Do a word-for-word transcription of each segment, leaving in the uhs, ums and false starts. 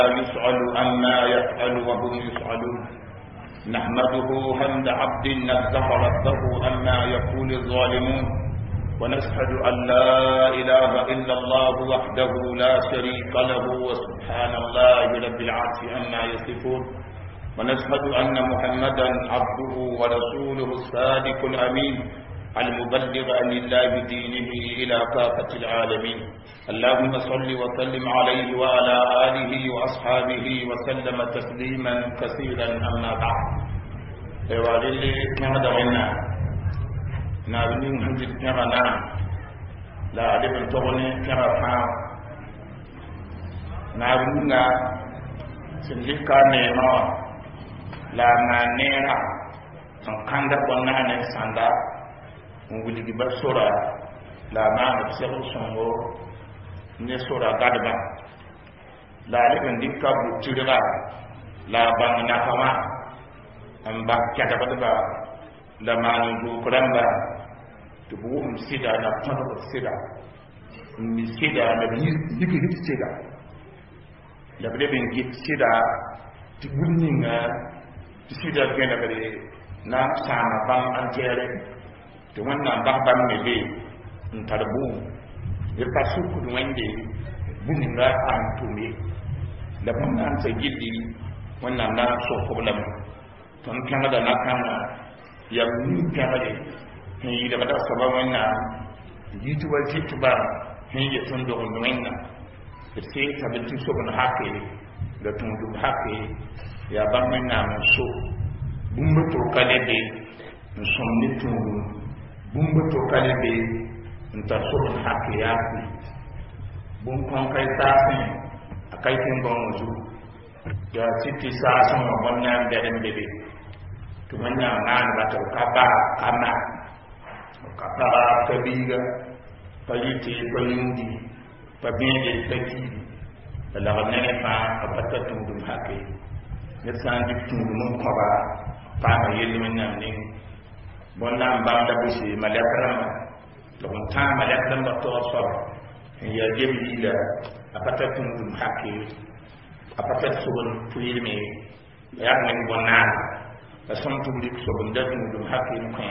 يسأل عما يفعل وهم يسألون نحمده حمد عبد نزه ربه عما يقول الظالمون ونشهد أن لا إله إلا الله وحده لا شريك له وسبحان الله رب العرش عما يصفون ونشهد أن محمدا عبده ورسوله الصادق الأمين المبلغ عن الله دينه إلى كافة العالمين اللهم صل وسلم عليه وعلى آله وأصحابه وسلم تسليما كثيرا أما بعد فوالي كما دعنا نابني محمد كما نام لا أدب تغني كما فام نابني سنلقى نيما لا نانيرا سنكاند بنانا ساندا wuligi ba sora la maana sel songo ne sora gadba la le ndika bu tirira la bang na kama amba kada badba la maana bu kuramba to bu um sida na tono sida mi sida la bi yiki hit sida la bi ben git sida ti bulninga ti sida gena bare na sama bam anjere to wannan babban mele in tarbu ya fasu kudu wanda bunin ra an tume da wannan sai gidi wannan na so problem ton kana da na kana ya mun kana da ni da bada saba wannan yituwa yituba ni ya tun da wannan da sai tabbatin so ban hake da tun du hake ya ban wannan so bumbu to kale de son ni tun bumbu to kale be nta sobon hakke yaaki bum kon kay taasi akay kin gonju ya siti saaso mo bonna ndem bebe to manna nan bato kaba kama kaba kabiga paliti palindi pabinde taki la ganne fa apata tumdum hakke ne sandi tumdum ko ba pa ma yeli manna ni bonna mbanda bushi malakarama don ta malakarama to so ya jebi la apata tundum hakke apata sobon tuilme ya men bonna la son tumdi sobon da tundum hakke ko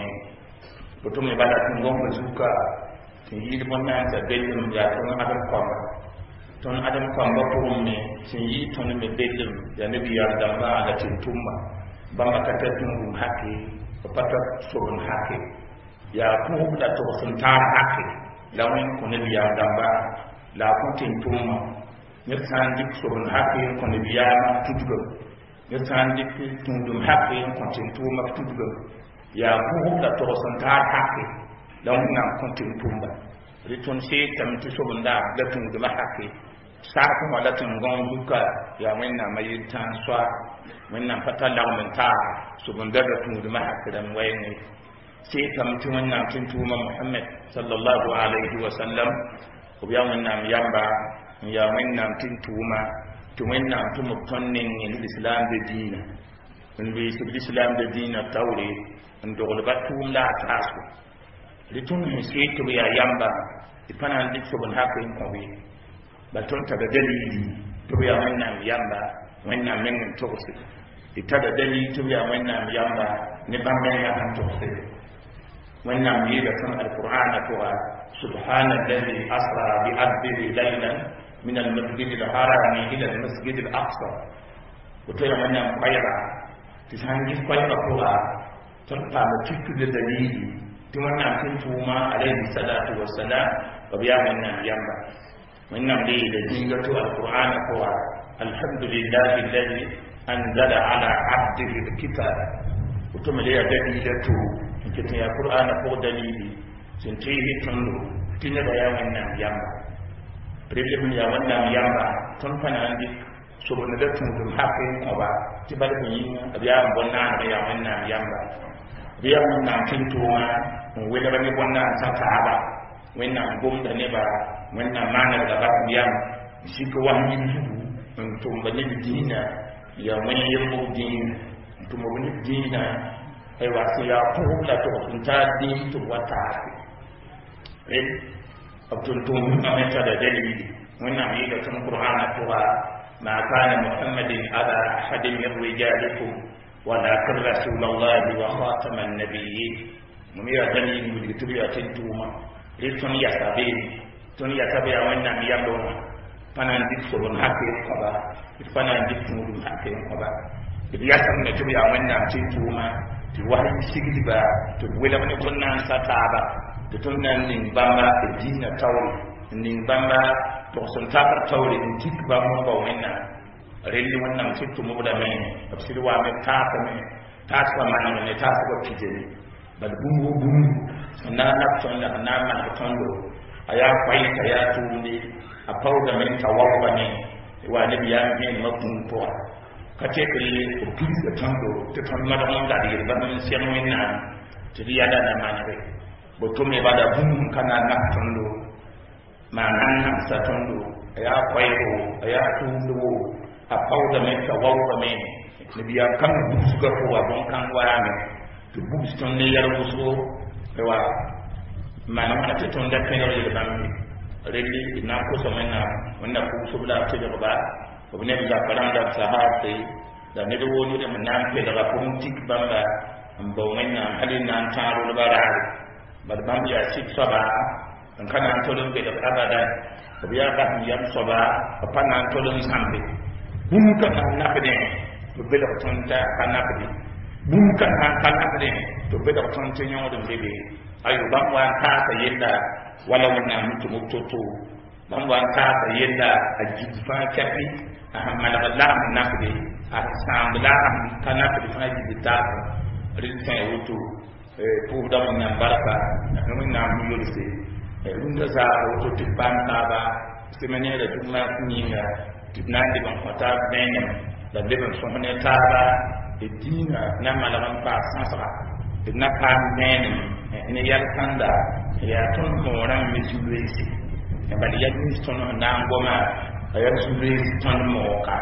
to me bala tungom bazuka tin yi bonna da belum ya ton adam ko ton adam ko ba ko me tin yi ton me belum ya nabi ya da ba da tintumma ba makata tundum hakke pata sobon hake ya ku da to sun ta hake la wani ko ne biya damba la ku tin tuma ne san dik sobon hake ko ne biya ma tudugo ne san dik tundum hake ko tin tuma tudugo ya ku da to sun ta hake la wani na ko tin tumba ritun se tam ti sobon da da tundum hake sa ko wala tun gon duka ya wani na mai tan swa wannan fata lagmenta subun daga tun da mahakaran wayne sai tamtin wannan tun tuma Muhammad sallallahu alaihi wa sallam ko ya wannan yamba ya wannan tun tuma tun wannan tun mutannin ne Islam da dina in bi Islam da dina tawre in dole batum la tasu litun sai to ya yamba ifana dik subun hakin ko wi batun ta da dalili to ya wannan yamba wannan men to itada dali tuya wannan yamba ne bamben ya kan tokse wannan yi da san alqur'ana to subhana alladhi asra bi abdihi laylan min almasjid alharam ila almasjid alaqsa to ya wannan qayra tisangi qayra ko a ton ta mutu da dalili to wannan kin tuma alaihi salatu wassalam wa biya wannan yamba wannan dai da dinga to alqur'ana ko alhamdulillahi alladhi أنزل على عبده الكتاب وتم لي دليلته كتاب القرآن فوق دليلي سنتيه تنلو تنبا يا ونام ياما بريلم يا ونام ياما تنفنا عندك سبحان الله تنتم حقين أبا تبارك يين أبيا بنا يا ونام ياما أبيا ونام تنتوما ولا بني بنا سكابا ونام بوم دنيبا ونام مانا دبا ياما شكوا من تنتم بني دينا ya wani yabo din to mo wani dina ai wasu ya ku la to kun ta din to wata eh abtun to mun amata da dalili wannan yi da kan qur'ana to ما كان محمد أبا أحد من رجالكم ولكن رسول الله وخاتم النبيين ممير دليل من تبيع تنتوما لتن يسابين تن يسابين وإنما يبلون فنان دكتور حكيم قبا فنان دكتور حكيم قبا إذا يسمى نتبيع وإنما تنتوما تواهي سيجبا تقول من كنا نساتابا تتمنى من بامبا الدين التوري من بامبا تقصن تابر توري نتيك بامبا وإنما ريلي وإنما تنتو مبدا من أبسلوا من تابا من تاسوا من من تاسوا بكجري بل بومو بومو na napton la na ma tondo aya kwai ta ya tunde a pauda men tawawa ne wa ne biya men mabun to ka ce kille ko kisa tondo to ton ma don da dir ba men siyan men na to ya da na ma ne bo to me ba da bum kana na tondo ma nan na sa tondo aya kwai ko aya tundo a pauda men tawawa men ne biya kan su ga ko wa don kan wa ne to bus ton ne yar buso wa mana mana te ton da kan yoro da ban reli na ko so mena wanda ku so bla te da ba ko ne da karam da sahabi da ne do woni da nan pe da ko tik bamba ambo mena halin nan taro da bara bal ban ya sik saba kan kana to don be da abada ko biya ka ya saba pa nan to don sambe bum ka na pe to be da ton ta kana pe bum ka kana pe to be da ton te nyodo bebe ayo ban wa ka ta yenda wala wannan mutum mutoto ban wa ka ta yenda ajifa kafi ahmad Allah nafdi asambla kana fi faji bitata rinta wuto pour da wannan baraka mun na mu yurse runda za wuto tiban ta ba semene da juma kuninga tibnandi ban fata benem da leben so ne ta ba edina na malaman pa sansara na pa benem ne yal kanda ya ton moran misuluisi e bali ya ni ton na ngoma ya misuluisi ton moka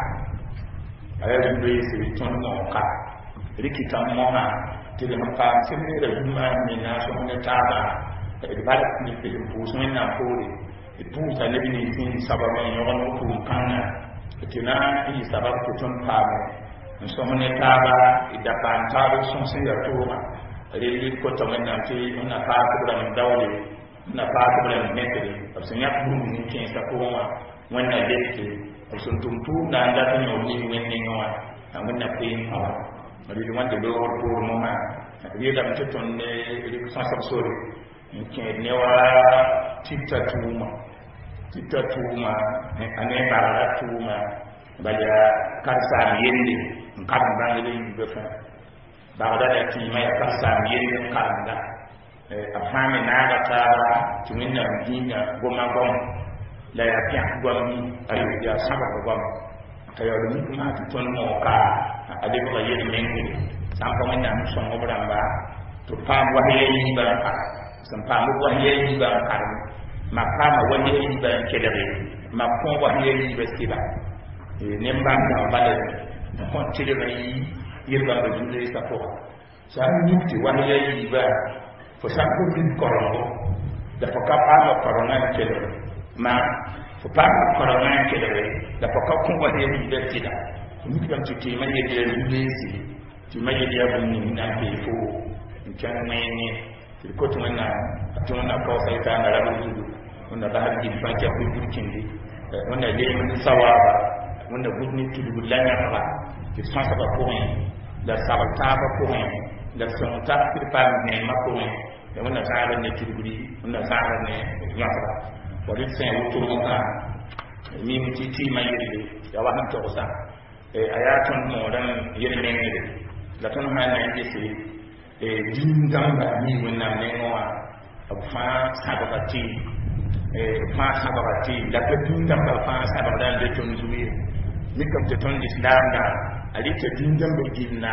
ya misuluisi ton moka rikita mona tele maka semene da juma ni na so ne taba e bala ni pe puso na pole e pusa ne bi ni tin sababa ni yono ko kana kina yi sababu ko ton paba so ne taba ida pan taba son se ya toma reli ko to men nan ti na pa ko bra ndawle na pa ko bra metri absen yak bu ni ken sa ko wa wonna dekki absen tum tu na nda to no ni wen ni no na wonna pe hawa reli wande do ko mo ma reli da to ton ne reli ko sa sa sori ken ne wa titta tuma titta tuma ane bara tuma baya karsa yende kan bangale be fa bagada da ti mai kasa yin kanda eh afame na ga ta tuminna dinga goma gom la ya pya gomi ayo ya saba gom tayo dum kuma ta ton mo ka ade ko yin mengi sam ko men na so mo bramba to pam wa yi ba ka sam pam wa yi ba ka ma kama wa yi ba kedere ma ko wa yi ba siba eh nemba ka bale ko tire yi yirba ba jule sa ko sa niti wani yayi ba fo sa ko bin korongo da fo ka pa ma korona kele ma fo pa ma korona kele da fo ka ko wani yayi ba tida niti kam ti ma yedi ya jule si ti ma yedi ya bu ni na pe fo nkan mai ni ti ko to na to na ko sai ta na rabu du wanda ba har ji fa ke ku burkin di wanda le mun sawaba wanda gudni tudu lanya ba ki fa sa ba ko la sabata ba ko la sonta ti pa ne ma ko ne wona saara ne tuduri wona saara ne yasra wadi sen wuto mo ka mi mi ti ti ma yiri ya wa han to sa e ayatun mo dan yiri ne ne la ton ha ne ke si e din gamba mi wona ne ngwa fa sabati e fa sabati la pe din gamba fa sabata de ton zuwi mi kam te ton islam da alita dindan be ginna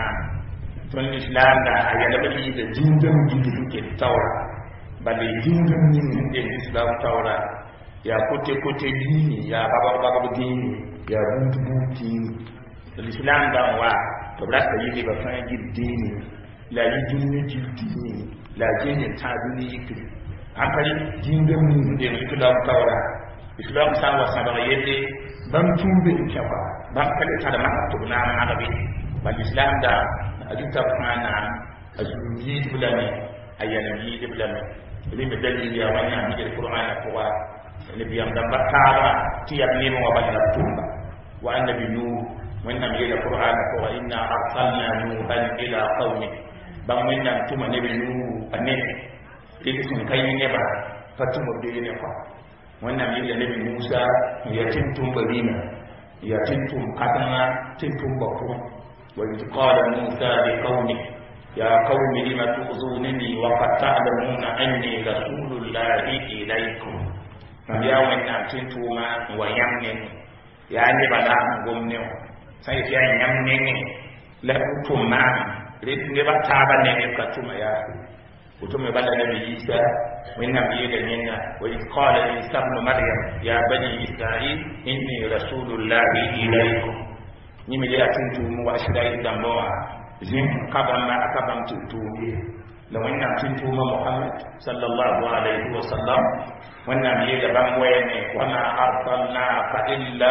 ton islam da ayala be da dindan gindu ke tawra bale dindan ni ne islam tawra ya kote kote dini ya baba baba dini ya buntu bunti islam da wa to brasta yi ba fa gi dini la yi dinni gi dini la jeni tabini yiki akari dindan ni ne islam tawra islam sa wa sabara yede ban tumbe kyafa bam kale tada ma to na ma be bal islam da ajuta kana azumi bulame ayana yi bulame lim dalil ya wanya mi alquran ko wa nabi am da bakara tiyab ni mo waballa tumba wa annabi nuh wannan mi alquran ko wa inna arsalna nuhan ila qaumi bam wannan tuma nabi nuh annabi ikin kai ne ba fatumu de ne fa wannan mi nabi musa ya tintum barina ya tintum katana tintum bakku wa qala musa li qaumi يا قوم لم تؤذونني وقد تعلمون أني رسول الله إليكم فبيا وإن أتيتما ويمنن يعني بلا غمنيو سيفيا يمنن لا تما ريتني بتابا نيكاتما يا وتما بلا نبي عيسى وإن نبي دنيا وإذ قال عيسى ابن مريم يا بني إسرائيل إني رسول الله إليكم نيمي أتيتما وأشرائي دموا zin kabam ma kabam tutubi la wannan tuntuma Muhammad sallallahu alaihi wasallam wannan ne da ban wayne wana arsalna fa illa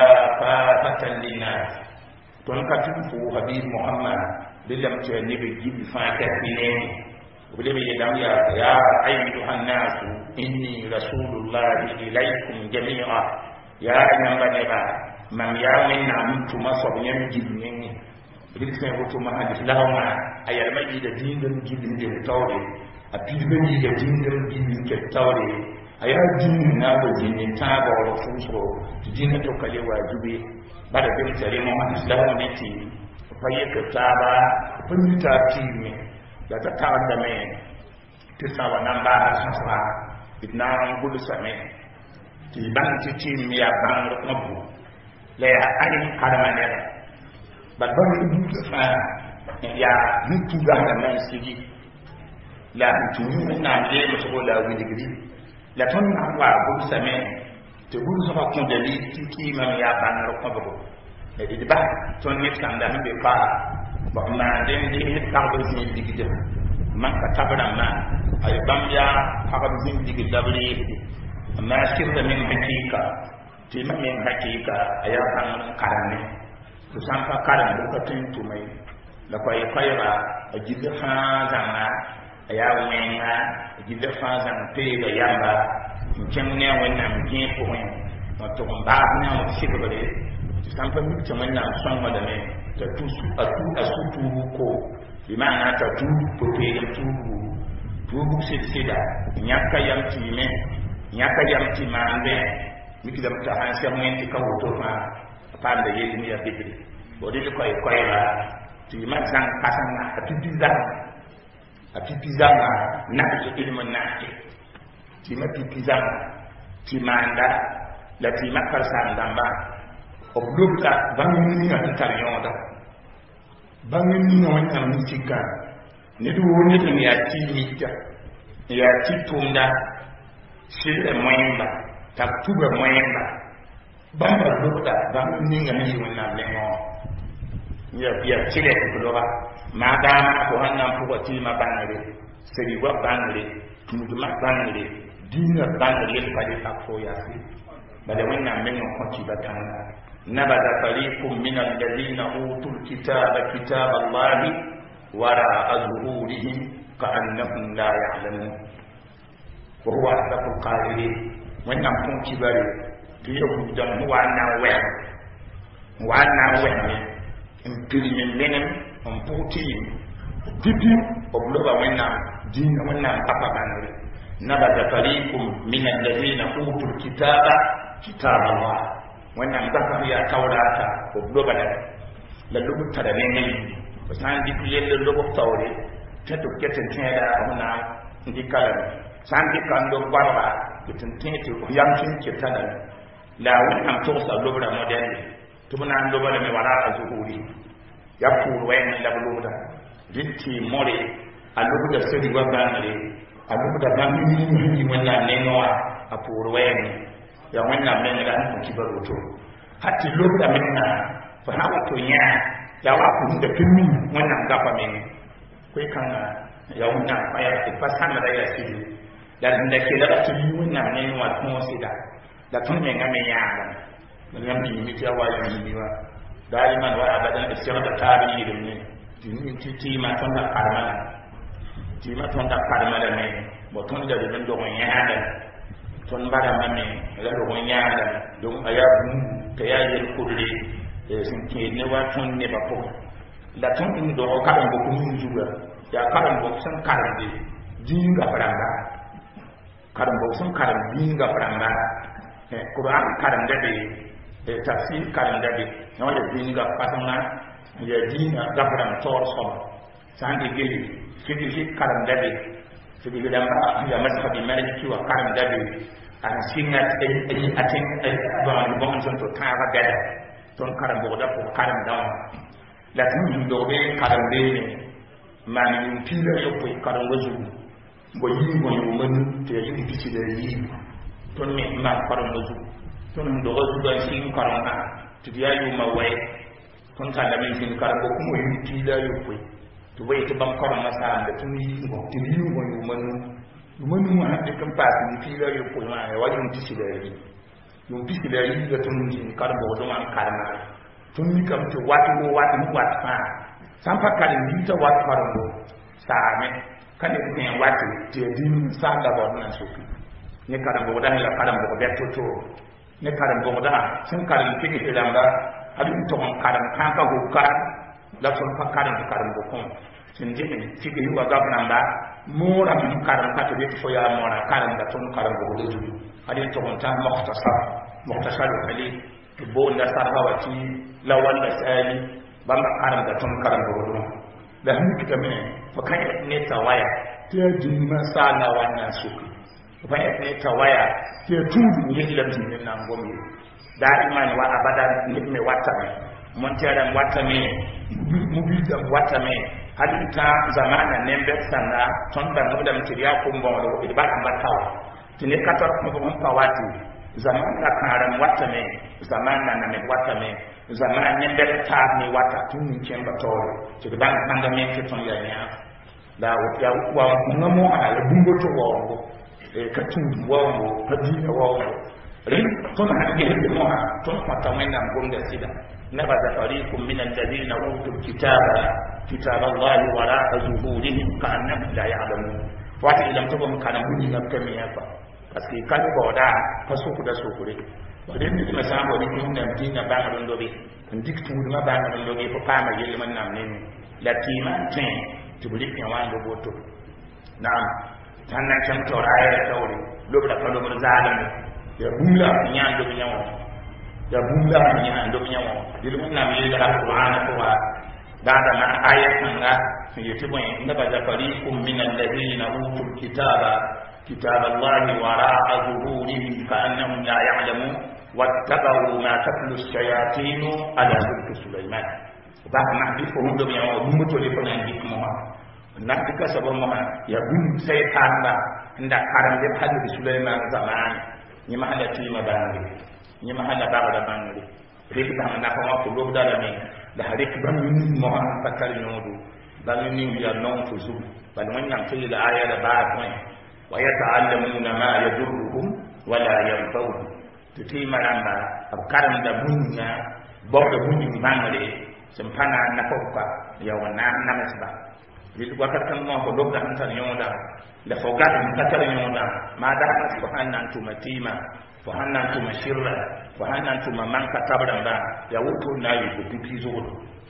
fatan linnas don ka tunfu habib Muhammad dillam ce ne be gibi fa ka ne bule be yadam ya ya ayyuhan nas inni rasulullah ilaykum jami'a ya ayyuhan ba man ya minna mutuma sabyan jibni riksen wato ma hadis lahuma ayal mai da dindin gidin da tawre a bidbani da dindin gidin ke tawre aya dinin na da dinin ta ba wa fuso dinin to kale wajibi bada bin tare mu hadis lahuma ne ti faye ka taba kun ta timi da ta tawar da mai ta sawa nan ba sa sa idna gudu same ti ban ti timi ya ban rubu la ya ani karama ne ba ban rubuta fa ya mutu ga da nan sigi la tuni na je mu so la wi digri la ton na wa bu same to bu so ba kun da li tiki man ya ban ro ko bo e di ba ton ni kan da be fa ba na den di hit ka do ni digri man ka tabara ma ay bam ya ka ba zin digri dabri amma sirra min hakika ti man min hakika aya kan karane to sampa karam ko tintu mai la koy koyra a jidda fa zanga aya wenga jidda fa zang pe ga yamba kin ne wannan kin ko wen to ba na mu shigare to sampa mi to wannan son ma da ne ta tusu atu asutu ko bi ma'ana ta tu to pe ga tu tu bu se seda nyaka yam ti me nyaka yam ti mande mi ki da ta han se mo enti ka woto fa pande yeli mi ya bibri bodi ko koy koy la ti ma sang pasanga ati bizang ati bizang na ci ilmu na ci ti ma ti bizang ti manda la ti ma karsan damba o blubta bangi ni ati tarion da bangi ni no wani am ci ka ne du woni ni ya ti mita ya ti tunda shi e moyimba ta tuba moyimba bamba blubta bangi ni ngani wona lengo ya ya chile ko ba ma da ma ko hannan ko ti ma bangare seri wa bangare tumu ma bangare dina bangare fa di fa ko ya si bale wannan men ko ti batana nabada fariqum min alladhina utul kitaba kitab Allah wara azhurihim ka'annahum la ya'lamun wa huwa asaqul qadiri wannan kun ci bare biyo dan huwa na wa wa na wa impirimin menem on puti pipi obloba wenna dina wenna papa banare nabada fariqum min alladhina utul kitaba kitab Allah wenna ngaka ya tawrata obloba da la lubu tara nenen san di kuyel le lobo tawre teto keten teda amna ndi kala san di kando barba keten tete yam tin ketana la wenna to sa lobra moderne tumana ndoba le wala azuhuri ya puru wayan la buluda dinti more alubu da sari wa banare alubu da bamini ni wannan ne noa a puru wayan ya wannan men da an ki baroto hatti lokuda minna fa hawa to nya ya wa ku da pinmi wannan gafa men kai kan ya wannan faya fa sana da ya sidi da da ke da ta yi wannan ne wa kuma sida da tun men ga men ya ga ngam bi mi ta wa yi ni wa daiman wa abadan da sirra tabi ne tin ti ti ma ton da karmala ti ma ton da karmala ne boton da da do nyaada ton bara mame la do nyaada don aya ta ya yel kudri sin ke ne wa ton ne ba ko da ton in do ka don ko mun juwa ya karan bo san karan de dinga faranga karan bo san karan dinga faranga eh Quran karan da be tafsir karan da be no ya dinga fatanga ya dinga gabran tor som san de geli fidi karan da be fidi da ma ya mazhabi maliki wa karan da be an singa ai atin ba bon son to ta ga gada ton karan bo da ko karan da la tin do be karan de man pila yo ko karan wazu bo yi bo yo man te yi bisi da yi ton me man karan wazu ton do wazu da sin karan na to dia yo ma wai ton ta da min sin karan ko kuma yi pila yo ko to bai ta ban karan masa da tun yi bo te yi bo yo man yo man mu ha de kan pa ni pila yo ko ma ya wajin bisi da yi yo bisi da yi da tun sin karan bo do man karan na tun ni kam to wati wo wati mu wati fa sampa kali nita wat farango saame kali ne wati te din sanda bo na suki ne kada bo da la kada bo be toto ne kada bo da sun kali kike te lamba adun to on kada kan ka go ka la son pa kada kada bo kon sun je ne tike yi wa gabna ba mora min kada ka to be fo ya mora kada da ton kada bo do ju adin to on ta mukhtasar mukhtasar kali to bo na sarhawati la wala sali bamba karam da ton karam da wodo da hanki ta me fa kai ne tawaya te jinma sala wannan suki fa ne tawaya te tudu ne ilam tin nan gomi da iman wa abadan ne me wata me mon tera wata me mu bi da wata me hadita zamana ne be sanda ton da mu da mutiriya ko mbo do ba kan batawa tine kator ko ko pawati zamana karam wata me zamana na me wata me zamana ne da ta ne wata tun ni kemba tore to da ban da men ton ya nya da ya wa ngamo ala bungo to wo e ka tun wo wo ka di wo rin ton ha ge de mo ha ton mata men nan gonda sida nabada fariqum min alladhina utul kitaba kitaba Allah wara'a zuhurihim ka'annahum la ya'lamun wa ta ilam to mun kana mun ga kamiya fa paske kan boda fasu ku da sokure wadin ni ma sa bo ni kun da dina ba ma don dobe ndik tu ma ba ma don dobe fa pa ma yele man nam ne la tima tin to buli kan wa do boto na'am tan nan kan to raya da tawri lobi da kalo mun zalim ya bumla nyan do nyawo ya bumla nyan do nyawo dilu mun nam yele da Qur'ana ko wa da da na ayatan ga yiti bo inda ba da fariqum min alladhina utul kitaba كتاب الله وراء ظهورهم كأنهم لا يعلمون واتبعوا ما تتلو الشياطين على ملك سليمان بعد ما حديثهم دم يوم ممتلئ فنانجيك مها نحن كسب مها يبون سيطان با عند كرم يبحث بسليمان زمان نما هذا تيما بانغي نما هذا بعد بانغي ريك دام نحن قلوب دالمي ده ريك بانغي مها فكر نودو بانغي يا نون فزو بانغي نحن الآية بعد وين ويتعلمون ما يضرهم ولا ينفعهم تتيما لما أبكارم دا بنيا بوك دا بنيا بانغلي سمپانا نفوكا يوانا نمسبا لذلك وقت كان الله قلوب دا انتا نيودا لفوقات انتا نيودا ما دامت فهانا انتما تيما فهانا انتما شرا فهانا انتما منكا تبرا با يوتو نايو بكي زولو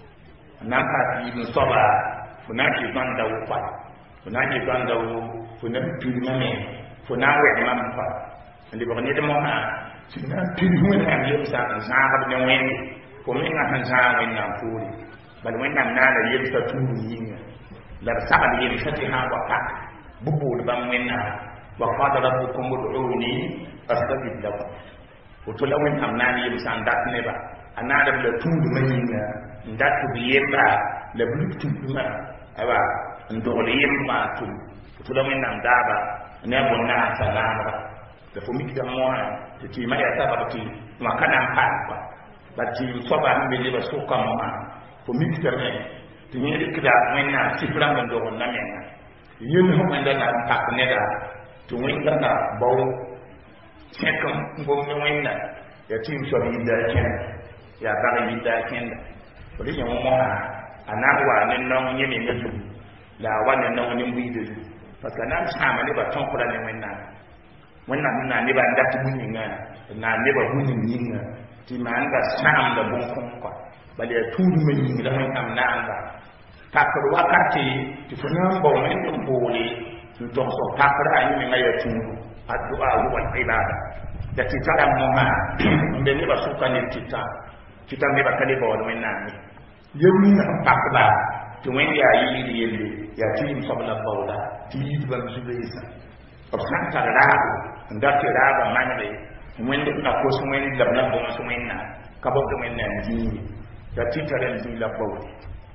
نمكا تيبن صبا فناكي باندا وقا فناكي باندا وقا funa pilma me funa we mam fa ndi ba ne de mo ha sina pilma ne am yem sa sa ha de wen ko me nga han sa wen na furi bal wen nam na la yem sa turu yinga la sa de yem sa ti ha wa ka bubu de bam wen na wa qala rabbukum ud'uni astajib lakum o to la wen nam na yem sa ndat ne ba anada la turu ma yinga ndat bi yem ba la bulu turu ma aba ndo le yem ma tu tulamin nan daba ne bonna salama da fo mikida moha te ti ma ya saba ti ma kana pa pa ba ti so ba mbe le ba so ka moha fo mikida ne ti ne dikida men na sifra men do na men na yin ho men da na pa ne da to wen da na bawo sekam ngom ne wen na ya ti so bi da ken ya ba yi da kenda bari yin mu ha ana wa ne non yin ne zu la wa ne non yin bi de parce que nan sama ne ba ton kula ne wannan wannan na ne ba da tu mun nga na ne ba mun yin nga ti man ga sam da bon kon ko bale tudu men yin da mun am na anga takar wakati ti funan ba mun dum bole to so takar ayi men ga ya tudu addu'a wa ibada da ti tara mu ma mbe ne ba suka ne ti ta kita ne ba kale ba wannan nan yemi na takba to when ya yi ni yele ya ti sabla bawla ti ba mu zubeza of santa rabo ndake raba manale when na ko so when la na bo so when na ka bo to when na ji da ti tara ji la bawli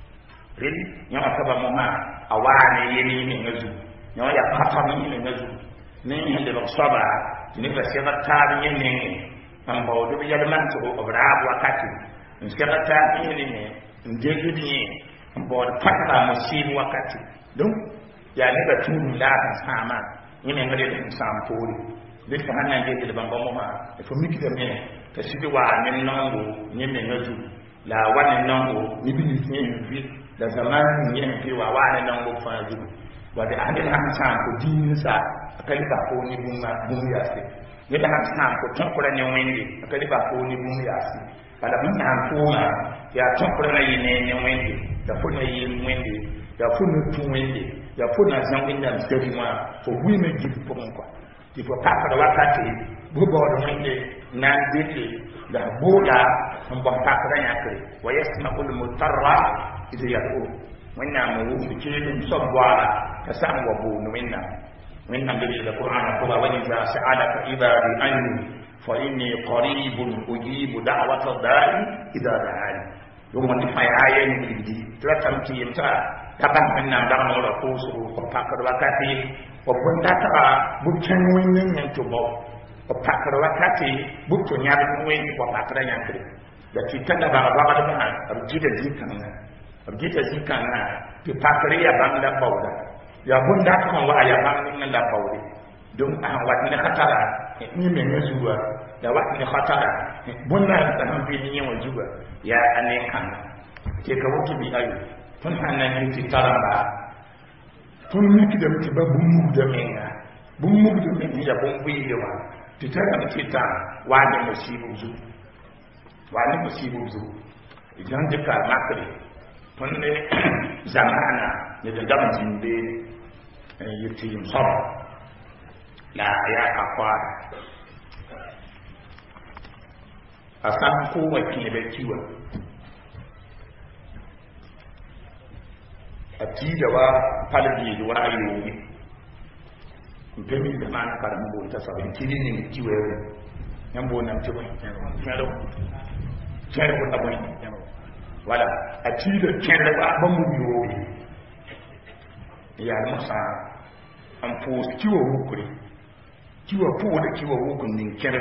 really nya ka ba mo ma awane yemi ni ngazu nya ya papa ni ni ngazu ni ni de ba saba ni ba se ba ta ni ni an ba do ya man to rabo wakati nsikata ta ni ni ndege ni bo pakata musibu wakati donc ya ne ba tunu la sama ni me ngade dum sam poli de fa hanan de de bamba mo ma e fo miki de me ta sibi wa ni nongo ni me ngaju la wa ni nongo ni bi ni fi da zaman ni en fi wa wa ni nongo fa ju wa de ande han sam ko din sa akali ba ko ni bumma bum ya se ni da han sam ko ton ko ni wende akali ba ko ni bum ya se ala mun han ko ma ya ton ko na yi ne ni wende da fo na yi wende da fo na tu wende ya fo na zan inda mstari ma fo wi me gi fo ko ti fo pa ka wakati bu bo do wende na dite da boda on bo pa ka nya kre wa yasma'ul mutarra idha yaqul wanna mu wu ci dum sobwala ka sam wa bu no winna winna bi da qur'an ko ba wani za sa'alaka ibadi anni fa inni qaribun ujibu da'wata da'i idha da'ani yung man fay ayen di tra tam ci yimta taban minna dang no la ko su ko pakar wakati o bunda ta bu chen winin nyen to bo o pakar wakati bu to nya bu wen ko pakar nya kri da ci tanda ba ba ba da arji da zikan na arji da zikan na ti pakar ya ban da bawda ya bunda ta wa ya ban min la bawdi don an wat ne khatara ni me ne zuwa da wat ne khatara bunda ta han bi ni wa zuwa ya ane kan ke ka wuce bi ayu tun hannan yin ti taramba tun miki da miki ba bummu da menga bummu da menga ya bumbu yi wa ti taramba ti ta wa ne musibu zu wa ne musibu zu idan da ka makare tun ne zamana ne da dam jinde yi ti yin so la ya ka kwa asan ko wakil be kiwa atida wa palbi do wa ayoyi mpemi da man kar mbo ta sabin kidini ni kiwe nyambo nam tibo nyado kere ko taboy wala atida kere ba ba mu yoyi ya musa am fu kiwo hukuri kiwo fu da kiwo hukun nin kere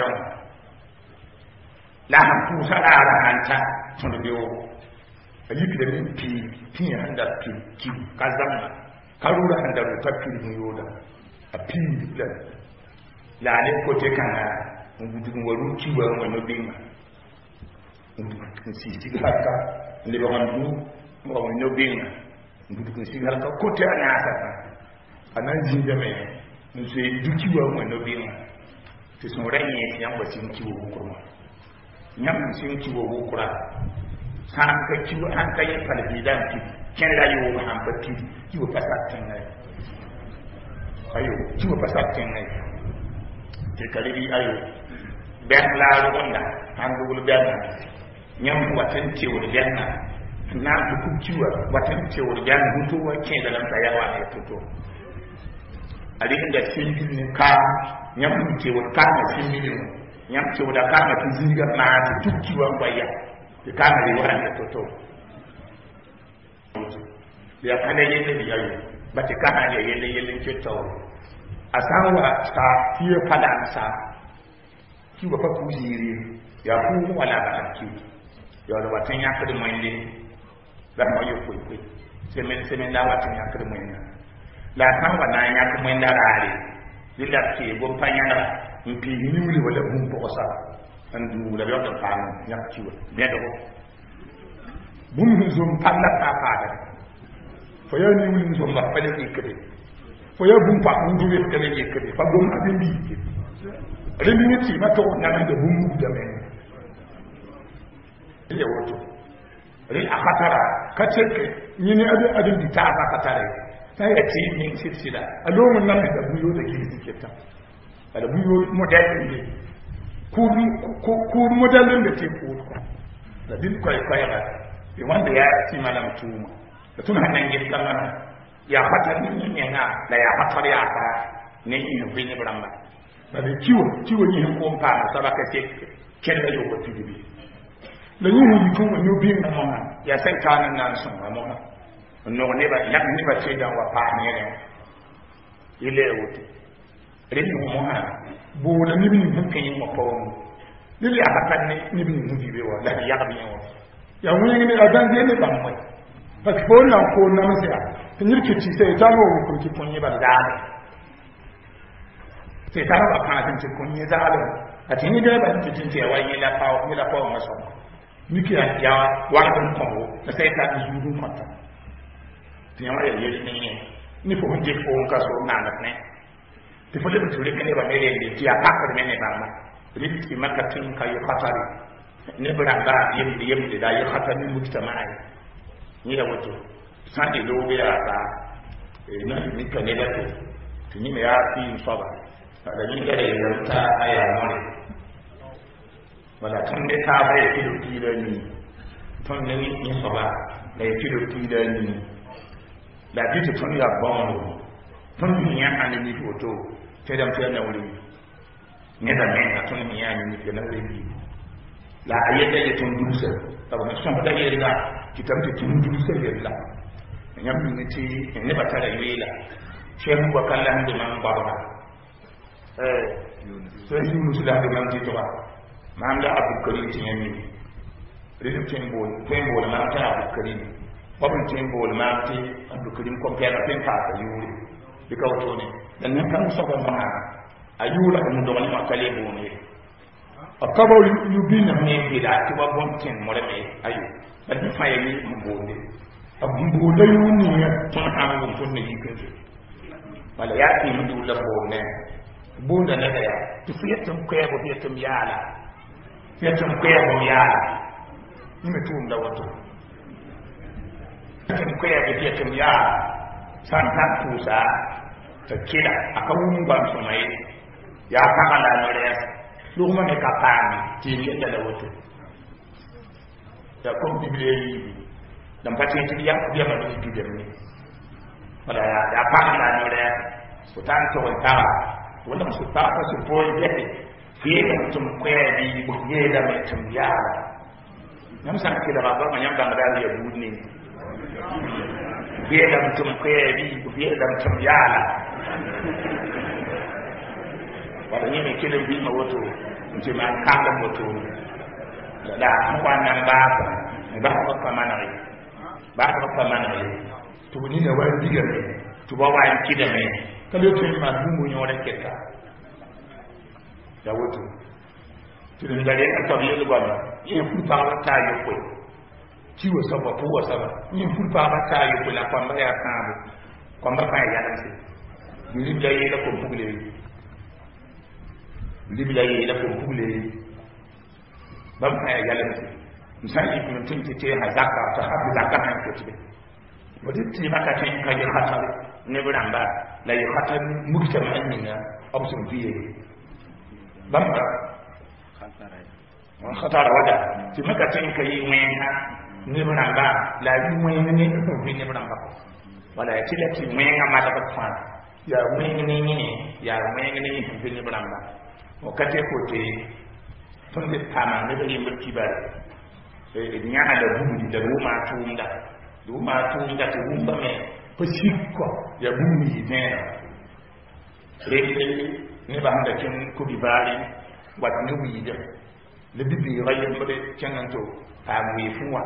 la han fu sa ara hanta to do ayiki da min pi pi handa pi ki kazama karura handa ro ta pi mu yoda a pi la la ne ko te kana ngudu ngoru ki wa mo no binga ngudu si si haka le ba handu mo no binga ngudu si haka ko te ana asa anan jinja me nse duki wa mo no binga te so renye yan ba sin ki wo ko nyam sin ki wo ko ra san ka kiwo an ka yi falbidan ki ken da yiwo han fatti kiwo fasatin ne ayo kiwo fasatin ne ke kalibi ayo ben la ronda han dugul ben nyam watan tewo ben na na ku kiwo watan tewo ben hutu wa ke da nan yawa ne tuto ali inda sinbi ne ka nyam tewo ka na sinbi ne nyam tewo da ka na kizinga na tukiwa kwaya the camera was at the top. They are kind of yelling, but the camera yelling, yelling to toe. As I was a few palansa, you were a pussy, your who will have a cute. You are watching after the Monday, that more you quickly. Semen semen la watching after the Monday. Last time when I had to win that alley, you left here, go payana, and pay newly with a boom for us. an du la yo da fa ya ci wa be do bum zum palla ta fa da fo ya ni wulin zum ba fa de kebe fo ya bum pa ndu we kebe kebe fa bum abin bi remi ni ti ma to na da bum da me ile woto ri akatara kaceke ni ni adu adu di ta akatara sai ya ci min sitsida a lokacin nan da buyo da ke diketa da buyo model ne ku ku model da ke ku da din kai kai ga bi wanda ya ci malam tuma da tun hanan yin kallana ya fata ni ne na da ya fata ya ta ne ina bin bramba da bi ciwo ciwo ni ko pa na sabaka ce kenda yo ko tibi da yin yi ko no bin na mona ya san kanan nan sun mona no ne ba yak ni ba ce dan wa pa ne ne ile wote rin mo ha bo da ni bin mun kan yi mo pa won ni ya ba kan ni ni bin mun bi wa da ya ba yawo ya mun ne da dan ne ba mai ba ko na ko na mu sai ni ki ci sai ta mo ko ki kun yi ba da sai ta ba ka tin ci kun yi da a tin ni da ba tin ci ce wa yi la pa ni la pa ma so ni ki ya wa kan ko da sai ta ji dun kwata tiɲɛ wɛrɛ ye yeli ni ni fo je fo ka so na na ne ti fo le tuli kene ba mele ni ti apa ko mene ba ma ri ti maka tin ka yo khatari ne bra ga yem yem da yo khatari mu ta mai ni da wato sa de do be ata e na ni ka ne da to ti ni me ya fi so ba da ni ga de ta aya mare wala tun de ta ba e ti do ti da ni tun ne ni so ba da e ti do ti da ni la dite ton ya bondo ton ni ya ani ni foto te dam te na wuri ne da men ka ton ni ya ni ke na wuri la ayete ye ton dusa tabu na son da yeri ga kitam te ton dusa ye la nyam ni ti ne ba tare yela shehu ba kala hande man baba eh so yunus la de man ti to ba man da abu kari ti nyami redu tembo tembo na ta abu kari babin tembo ma ti abdu karim ko pera pen fa ta yuri bi ka wato ne dan nan kan so ban ma ayula kan do ma kale bo ne akaba yu bin ne bi da ti wa bon tin mo le me ayu ba di fa yi mo bo ne abu bo le yu ni ya ton ha mo ton ne yike wala ya ti mu du la bo ne bo da ne ya ti fi yatum ko ya bo yatum yala yatum ko ya bo yala ni me tum da wato kan koya da biya tun ya san ta tusa ta kida aka wun ban so mai ya kama da nore lu kuma me kapani ti ni da wato da kon bibiyi dan patin ti ya biya ma ni ti da ni wala ya ya kama da nore so tan to ta wala su ta ta su boye da fi da tum koya bi bu ye da mai tum ya nam san kida ba ba nyam da da ya budni biye da mutum kai bi biye da mutum yala wala ni me kele bi ma wato mutum an kala wato da wannan ba ba ba ba ka manare ba ba ka manare to ni da wani diga ne to ba wa yanki da me kale to ma dumu nyo da ketta da wato to ni da ka tabiye ba ni ku ta ta yi ko ciwo saba ko wasaba ni fulpa ba ta yi kula kwamba ya kambo kwamba fa ya dan sai yuri da yi da ko bugule yuri da yi da ko bugule ban fa ya dan sai misali kun tun ce ha zakka ta ha zakka han ko tibe wadi ti maka tin ka ji khatar ne buran ba la yi khatar mujtama annina absun fiye ban ba khatar wa khatar wada ti maka tin ka yi wena ni bana ba la yi mwen ni ko bi ni bana ba wala ya tile ti mwen ga mata ba fa ya mwen ni ni ya mwen ni ni bi ni bana ba o kate ko te ton de tama ne be yimbe ti ba e nya ala bu di da bu ma tunda du ma tunda te bu ba me ko sikko ya bu ni ne re ne ba handa kin ko bi bari wat ni wi de le bi bi rayi ko de kenanto ta wi fuwa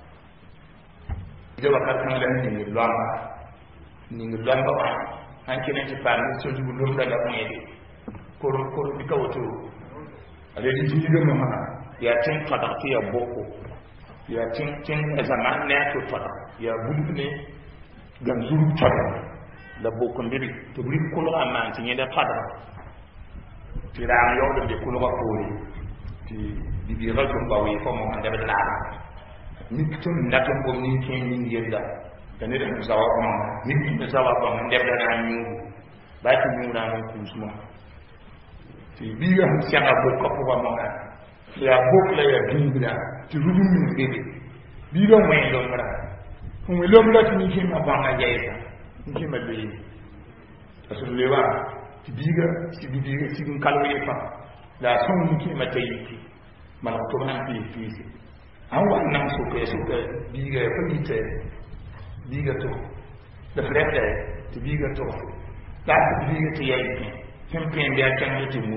de wakar kan lan ni lamba ni lamba ba an kene ci fa ni so ju lu da da mo yede ko ko bi ka wato ale di jiga ma ya tin fada ya boko ya tin tin zaman ne to fada ya bulbune gam zuru fada la boko mbiri to buri ko la man tin da fada ti ra yo de ko la ko ri ti di bi ra ko ba wi ko mo da ba la ni tun na tun ko ni ken ni yenda tane da zawa ko ni tun zawa ko mun da da ni ba ti mu na mun kusuma ti biga sianga bokko ko ba mo ya bokla ya bibla ti rubu min bebe biga mo en lomra mo me lomra ti ni kima ba nga jaisa ni kima be asul lewa ti biga ti biga ti dun kalwo yefa la son ni kima tayiki man ko man ti ti an wa nan so ko so ko biga fa ni te biga to da frete ti biga to da ti biga ti yayi kempen dia kan yiti mu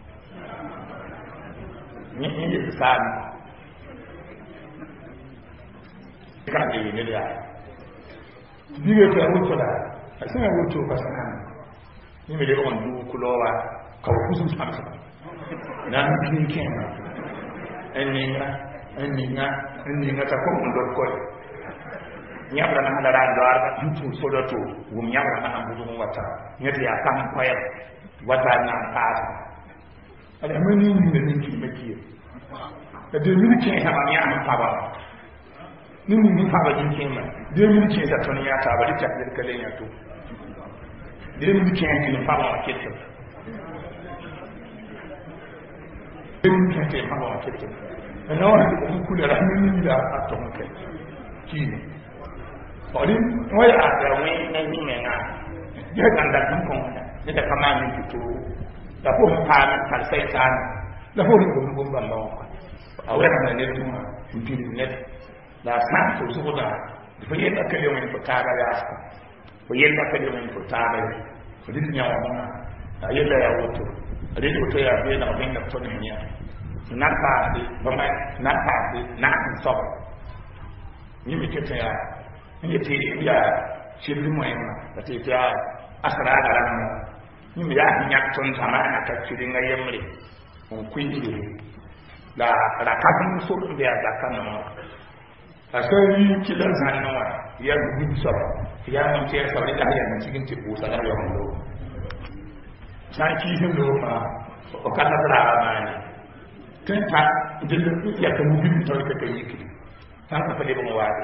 ni ni san kan ni ni dia diga ta wuce da sai wuce ka sanan ni me de on du kulowa ka kusu san sa nan kin kin enninga enninga enninga ta ko mun do ko nyabra na hada ran doar ka tutu sodoto wum nyabra na ambudu wata nyati ya kan koyal wata na pasa ada mani ni ni ki makiye da de mi ki ha ma ya an paba ni ni ni paba jin kema de mi ki ta ton ya ta ba ta da kalen ya to de mi ki ha ki paba ke to de mi ki ha paba ke to na wa ko ku da ni ni da a to kai ki ne ori wa ya da wi na ni ne na ya kan da kan ko ni da kama ni fito da ko ta na kal sai ta da ko ni gum gum ban lawa a wani na ne tuma fili ne da san so so da fa yenda kale wani fita ga ya ska fa yenda kale wani fita ga ko din nya wa ma a yenda ya wato a dai wato ya be na bin da to ne nya na ka di ba mai na ka di na so ni mi ke ya ni ke ya shi mu ina da te ya asara garan ni mi ya nya ton sama na ka cirin ayyamre on kwindi la la ka bin so da ya da kan no asari kidan zannawa ya gudu so ya mun ce sauri da hayar mun cikin tibu sanar ya mun do sai ki hin do fa o ka ta ra ma ni kan ta idan ya ka mu bin ta ka kai ki ta ka fade mun wa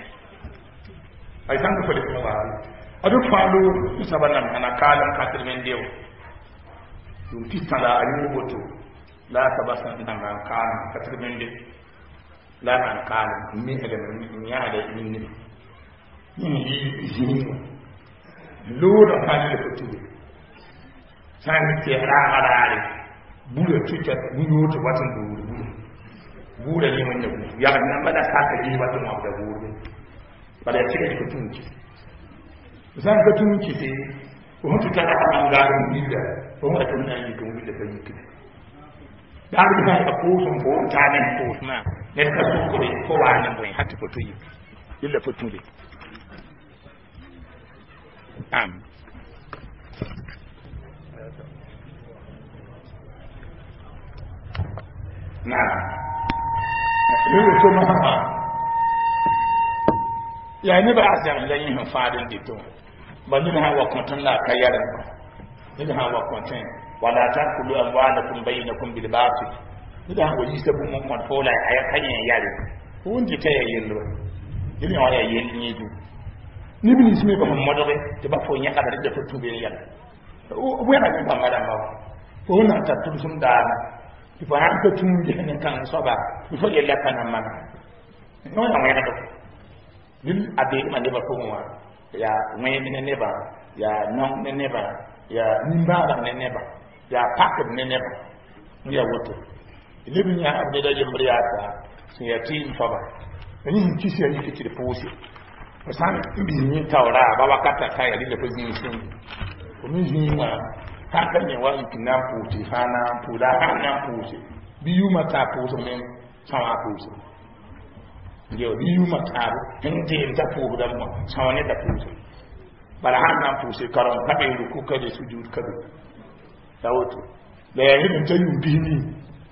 ai san ka fade mun wa adu falo sabanan ana kalam katirmen dewo dum titala ayu goto la tabasan ina man kalam katirmen de la man kalam mi ele mi yaade min ni ni yi lo da hali ko tude san ke ra harare bule tuta bulu to watan bulu bulu bule ni mun ne ya nan bada saka ji watan abu da bulu bada cike ko tunki zan ka tun ki sai ko mutu ta da an ga mun da ko mu ta nan yi ko mu da kai ki da ga ka ko sun ko ta nan ko na ne ka so ko ko wa nan boy hatta foto yi illa foto le am na ne so ma ha ya ne ba a jan lan yin fadin dito ba ni ha wa kontan la kayar ni ha wa kontan wala ta kullu amwalakum bainakum bil batil ni da wa yisa bu mon kon fola ay kanye yare wonji ta yayin lo ni wa yayin ni du ni bi ni sime ba mo dobe te ba fo nyaka da da tube yalla o bu yana ba mara ma ko na ta tun sun da ki fa han ka tun je ne kan so ba ki fo yalla kana mana no na mai da bil abe man ba ko mo ya mai ne ne ba ya non ne ne ba ya nimba ba ne ne ba ya packet ne ne ba ya woto libin ya abde da jimriya ta sun ya tin fa ba ni ki sai ni ki posi san bi ni tawra ba ba kata kai ya da fuzin sun ko min ji ma ta kan ne wa ikina puti hana pula hana puti biyu mata puti men sama puti yo biyu mata hindi ta puti da mu sama ne da puti bara hana puti karon kabe ku ka da sujud kabe dawoto da yayin da tayu bini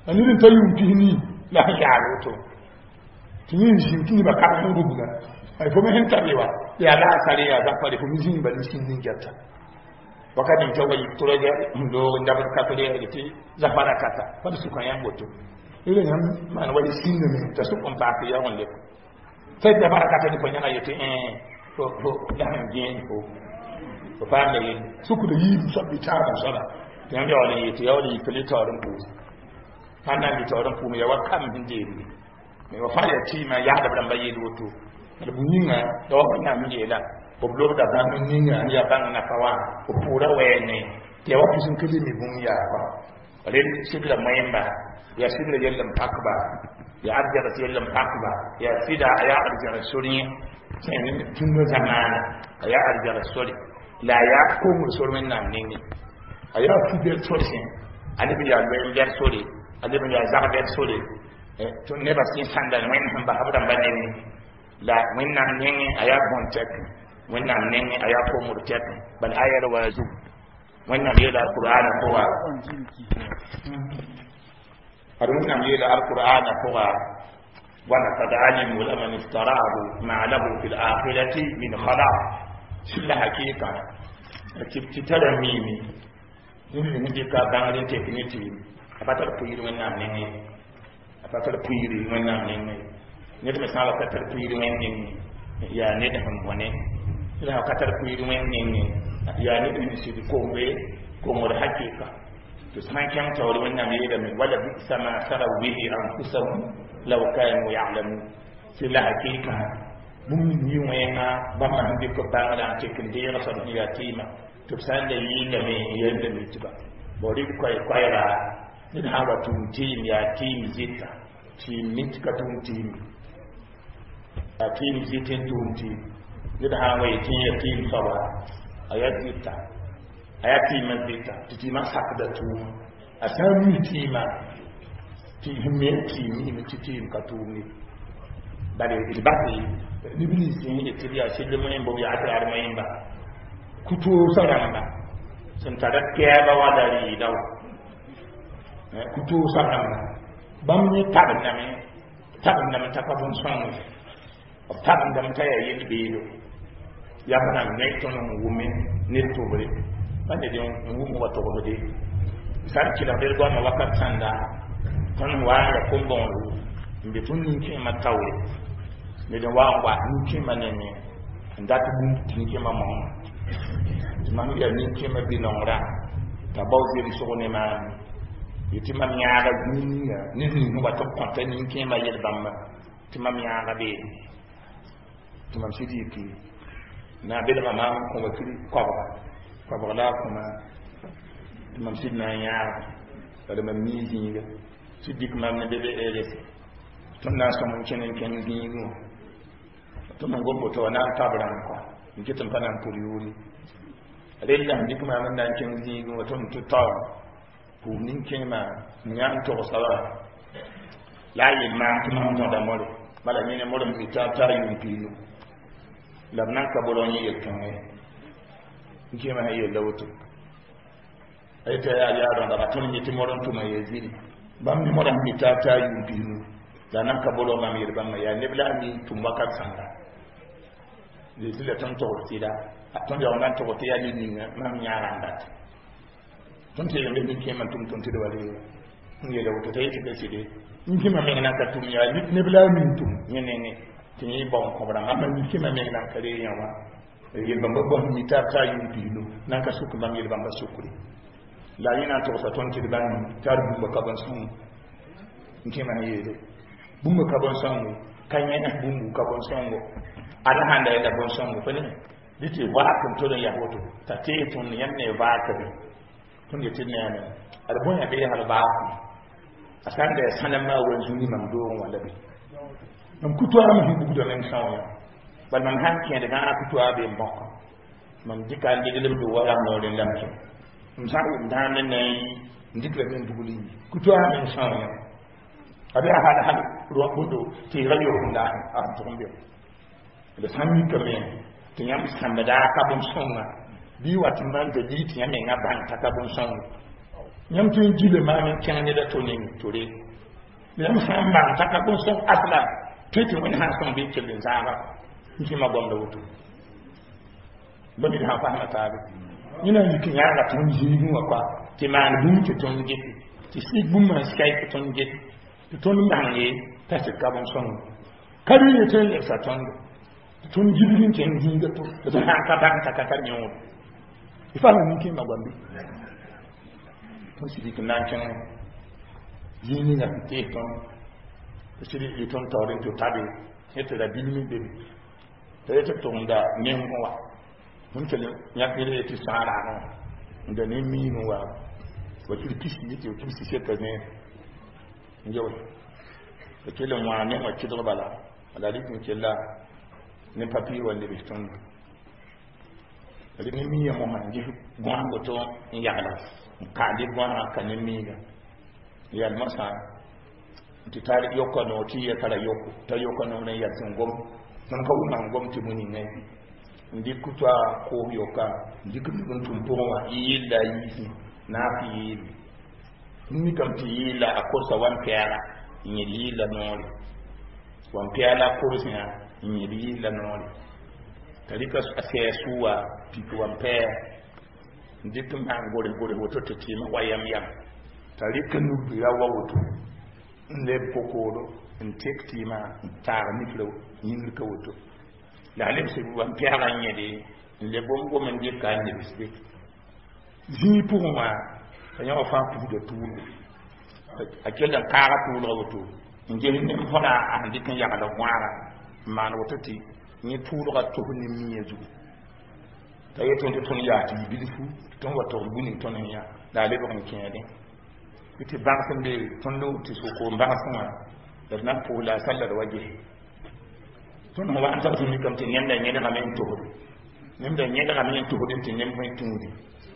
ani rin tayum tihni la yaalo to tini jin tini ba ka ko buga ay fo me hen tabewa ya la sare ya zakare fo mi jin ba ni sin ni jatta wakati mtoka yitoroje ndo ndabar katole yiti zafara kata wala su kan yango to ile nyam man wali sinno me ta su kon paaki ya wonde sai da baraka ta ko nyana yiti eh ko ko da ngien ko ko family su ku da yi su bi ta da sala dan ya wala yiti ya wala yiti ta ran ko kana bi ta ran ko me ya wakam hinde me wa fa ya ti ma ya da ban bayi do to da bunyinga da wa na mi je la ko blog da ban ninga ya ban na kawa ko pura wene te wa kisun kili mi bun ya ba wale sidra mayamba ya sidra yallam akba ya arjara yallam akba ya sida ya arjara suri sen tunno zamana ya arjara suri la ya ko mu suri men nan ningi aya fidel suri sen ali bi ya wel jar suri ali bi ya zaga suri e to ne ba sin sandal men hamba habdan baneni la men nan ningi aya bon tek wannan nan ne aya ko murtad bal ayar wazu wannan ne da alqur'ani ko wa arun nan ne da alqur'ani ko wa wala tad'alim wala man iftarahu ma lahu fil akhirati min khalaq silla hakika tibtitara mimi ni ni ka bangare technique apatar puiri wannan ne apatar puiri wannan ne ne da misala ka tar puiri wannan ya ne da hanbone ila katar kuyiru men ne ya ni bin shi ko we ko mu da hakika to san kan tawri wannan ne da mai wala bi sama sarawi an kusam law kanu ya'lamu sila hakika mun yi wena ba ma hande ko ba da cikin da ya san ya tima to san da yi da me yanda ne tiba bori ko ai kwaira ni hawa tun tim ya tim zita tim mitka tun tim a tim zitin tun tim yadda hawa ya tin yatim saba ayatita ayati mazita titima sakda tu asami tima ti himme timi mi titim katumi dale ilbati libni sin etiya shille mo embo ya ata armayimba kutu saramba sun tarakke ba wadari daw kutu saramba bamni tabna me tabna me takabun sonu tabna me tayayin bido ya kana ne tono wume ne tobre bande de wumu wato ko de sarki da bergo ma wakat sanda ton wa ya kumbon mbe tunni ke matawe ne de wa wa ni ke manene ndatu bum tin ke mama man ya ni ke ma binongra ta bawzi ri so ne ma yitima nyaara ni ni ni wato konta ni ke ma yel bamma tima nyaara be tima sidi ki na bela mama ko wakili kwaba kwaba la kuma mam sidna ya da mam ni jinga sidik mam ne bebe eles ton na so mun kenen ken gingu to man gombo to na tabran ko ngitan panan puri yuri alilla ndik mam nan ken gingu to to taw ku nin kema nyam to sala la yi mam to mam to da molo bala ni ne molo mi ta ta yum pilu lamnan ka boloni yekan nke ma hayo lawto ay ta ya ya don da ton ni timoron tuma yezini bam ni moran mi ta ta yu binu da nan ka bolo ma mi bam ya ne bla mi tumba ka sanga de sile ton to tida ton ya on to to ya ni ni ma mi ya randa ton te yende ni ke man tum ton tida wali ngi lawto tay ti de sidi ngi ma me na ka tum ya ne bla mi tum ne ne ne tini bon ko bra ma mi ke ma me na ka de yawa yel bamba bon mi ta ta yu binu nan ka sukku bam yel bamba sukuri la yina to sa ton tidi ban tar bu ba ka ban sun nke ma yele bu ma ka ban sun kanye na bu mu ka ban sun go ala handa ya ban sun go fene dite wa kan to da ya hoto ta te tun yanne ba ka bi tun ya tinne ya ne albon ya be hal ba ku asan da sanan ma wurin zuni mam do wala bi nam kutuwa ma hin bugu da nan sawa bal man han ke da na kutuwa be mbok man dika ndi de do wala no le lamke msaru ndane ne ndikle men duguli kutuwa men sawa abi hada hal ruwa bundo ti radio hunda a tumbe le sami kame tinyam sambada ka bun songa bi watin man de di tinyam nga ban ta ka bun songa yam tin jile ma min kan ne da to ne tore yam san ba ta ka kun son asla tete wani ha son bi kelin zaba ki ma gom da wuto ba mi ha fa na ta bi ina yi kin ya ga tun ji ni wa kwa ti ma ni bum ti ton ge ti si bum ma sky ti ton ge ti ton ma ne ta ti ka bon son kari ne ten le sa ton ton ji bi kin ji ga to da ha ka ba ta ka ka nyo ifa ni kin ma gom bi ton si dik nan chen yini na te ton to si dik ton tawrin to tabe hete da bilmi be te te ton da nyen ko wa mun kele nyakire ti sara no nda ne mi no wa wa ti kisi yiti o kisi se ta ne njewa to kele mwa ne ma ki do bala ala dik ni kella ne papi wande be ton ali ne mi ya mo man ji gwan go to nyala ka di gwana ka ne mi ga ya masa ti tari yoko no ti ya kala yoko ta yoko no ne ya tsingom tan ka una ngom ti muni ne ndi kutwa ko yoka ndi kun tumpo wa yilla yi na fi ni kam ti yilla akosa wan piara ni lila nori wan piara kursiya ni lila nori talika asiyasuwa pitu wan piara nditum an gore gore woto tete ma wayam yam talika nubi ya wawoto nle kokoro ntekti ma tar mikro nyingir ka woto la lem se bu am piara nyede le bongo men di ka ne bisbe zi pour moi tanyo fa pour de tout akela kara pour le woto ngel ne fona andi kan ya da wara man woto ti ni pour ga to ni miyezu tayo ton ton ya ti bilifu ton wato buni ton ya da le bon kiyade ite bansan de ton do ti so ko bansan da na pour la sallar waje ton wa an ta ni kam tin yanda nyeda na men to nem da nyeda na men to din tin nem men tindi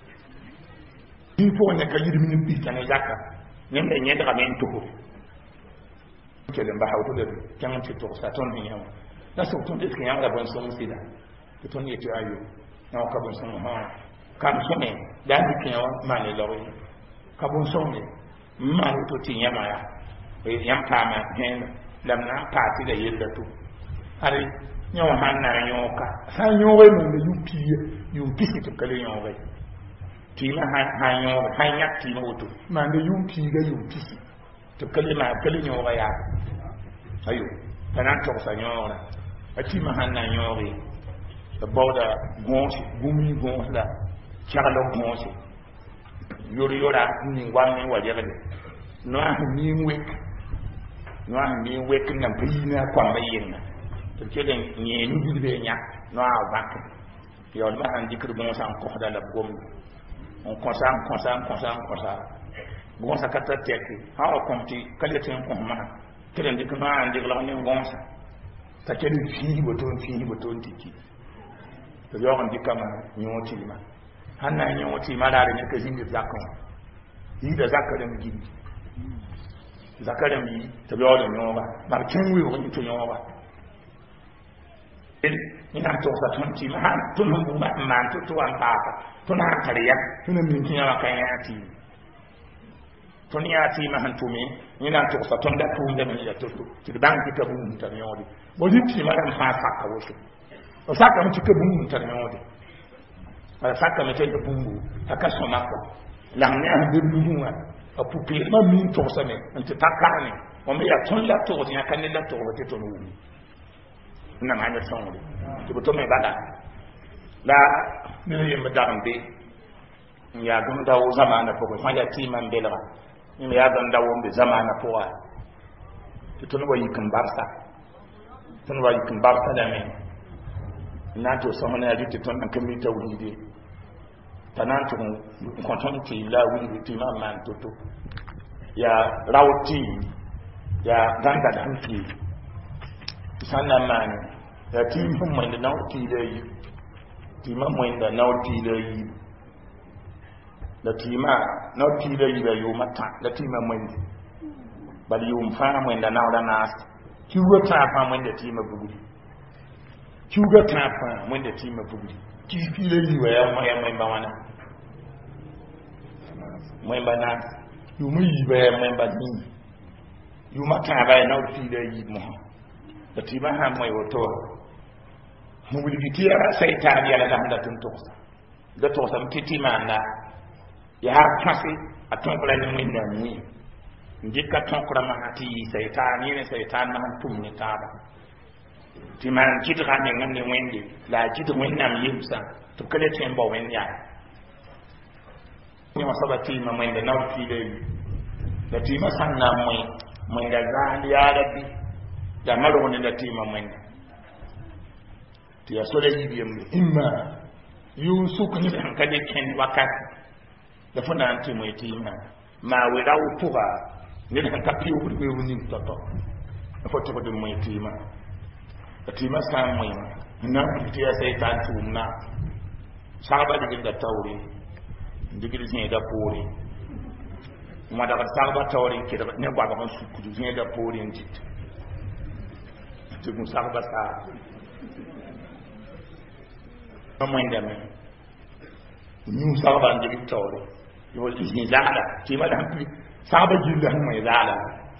ni fo ne ka yidi min bi tan yakka nem da nyeda na men to kele mba hawto de kan ti to sa ton ni yawa da so ton de kan ga bon so musida ton yeti ayo na ka bon son ha kam some da ni kin ma ne lawo ka bon son ne ma to tin yama ya e yam pa ma hen lam na pa ti da yella to ari nyo han na nyo ka sa nyo we mo de yupi yupi ti to kale nyo we ti ma ha ha nyo ha nya ti mo to ma de yupi ga yupi to kale ma kale nyo ga ya ayo kana to sa nyo na ati ma han na nyo we the border gonsi gumi gonsa chalo gonsi yori yora ni wani wajere no a ni wek no a ni wek na bina kwa bayina to kele ni ni bibe nya no a bak yo ma han dikru gonsa ko da la gom on konsa konsa konsa konsa gonsa kata teki ha o konti kale ten ko ma kele dikma an dikla ni gonsa ta kele fi boton fi boton tiki to yo on dikama nyoti ma hanna nyoti ma da ne ka jingi zakon yi da zakarin gidi zakarin yi to yo da nyoba ba kin wi woni to nyoba in ina to sa ton ti ma to no bu ma man to to an ta to na tariya to ne min tinya kan ya ti to ni ati ma han to me ina to sa ton da to da mi ya to to ti ban ki ta bu ta nyodi bo ti ma ran fa fa ka wo o saka mtu ke bungu mtanyode ala saka mtu ke bungu akasoma kwa la ne ande bungu a pupi ma min to sane ante takane o me ya ton la to ya kanne la to wote to no na nganya songo to to me bada la ne yemba darambe ya gon dawo zamana ko fa ya ti man belra ni ya gon dawo be zamana ko wa to to no yi kan barsa to no yi kan barsa da me na to so na yiti ton nan kami tawhidi tanan to konton ti la wi ti ma man to to ya rawti ya ganga da hanki sanna man ya ti mun mai da nauti da yi ti ma mai da nauti da yi da ti ma nauti da yi da yo mata da ti ma mai bal yum fa mai da nauda nas ki wata fa mai da ti ma bugu chuga tapa mwende tima bugudi kipile liwa ya ya mwa wana moy bana yu mu yi be moy bani yu ma ka ba na fi da yi mo da ti ba ha moy woto mu bi ti ya shaytan ya la da tun to da to sam titi manda ya har kasi aton kala ni min da ni ndika ton kura ma hati shaytan ni ne shaytan ma han tum ni ta ba ti man jidra ne ngam ne wende la jidra wennam yimsa to kale tem bo wen ya ni masabati ma men da naw fi le da ti ma sanna moy moy da zali ya rabbi da maro ne da ti ma men ti ya so da yi biyam imma yusuk ni da kale ken wakat da funa anti moy ti ma ma we da utuba ni da ka pi u we ni toto da foto ko de moy ti ma ti ma san moy na ti ya sai ta tumna sahaba digin da tawri digin ne da pori ma da sahaba tawri ke da ne gwa ga su kudu ne da pori nji to mu sahaba sa amma inda me mu sahaba digin tawri yo ni zala ti ma da hankali sahaba jilla mai zala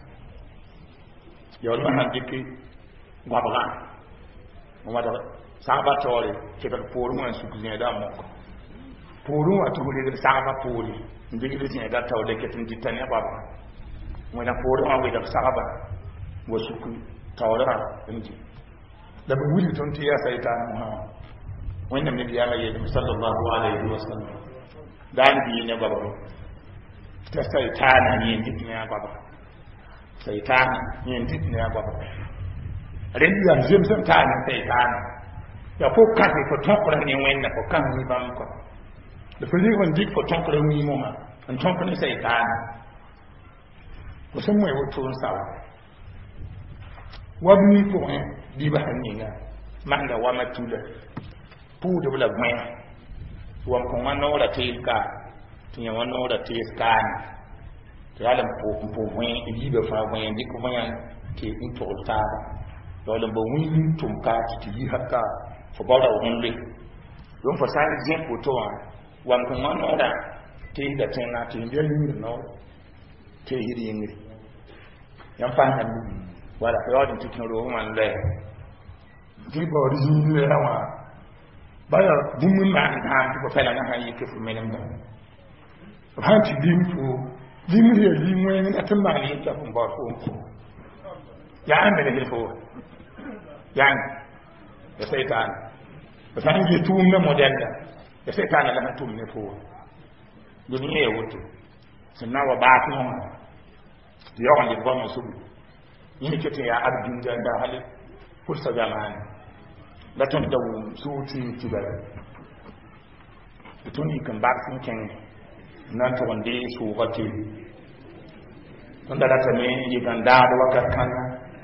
yo ma han dikki gwa ba ma da sahaba tawri ke da pori mo su kudu ne da mo puru atu huli sahaba puri ndigi ni da tawde ketin ditani baba mo na puru ma wi da sahaba wo suku tawra ndi da bu wuli ton tiya saytan ha wannan nabi ya mai sallallahu alaihi wasallam dan bi ne baba ta saytan ni ndi ne baba saytan ni ndi ne baba ren ya zem zem ta ni saytan ya ko ka ko ton ko ni wenda ko kan ni bam ko da fili wan dik fo ton ko ni mo ma an ton ko ni saytan ko sun mai wato sawa wabni ko en di ba haninga manga wa matula pu de bla gwen wa ko ma no la tilka tinya wa no la tilka to ya lam po po gwen di ba fa gwen di ko ma ke in to ta ba to lam ba win tum ka ti yi hakka fo ba da won le don fa sai je ko to wa ko ma no da tin da tin na tin je ni no ke hiri yingi yan fa han wala ko yodin tikin ro man le di bo di ni le wa ba ya bum ma ha ko fela na ha yi ke fu melem da ha ti dim fu dim ri li mo en atam ma ni ta fu ba fu ya an da ke fu yan da shaytan da san ji tu me model da da shaytan la na tu me fu duniya ya wuto sunna wa ba ku yawan da ba mu subu yin kike ya abdin da da hali fursa zaman da ton da suti tibara to ni kan ba sun ken nan to wande su wate ton da ta me yi kan da da wakar kana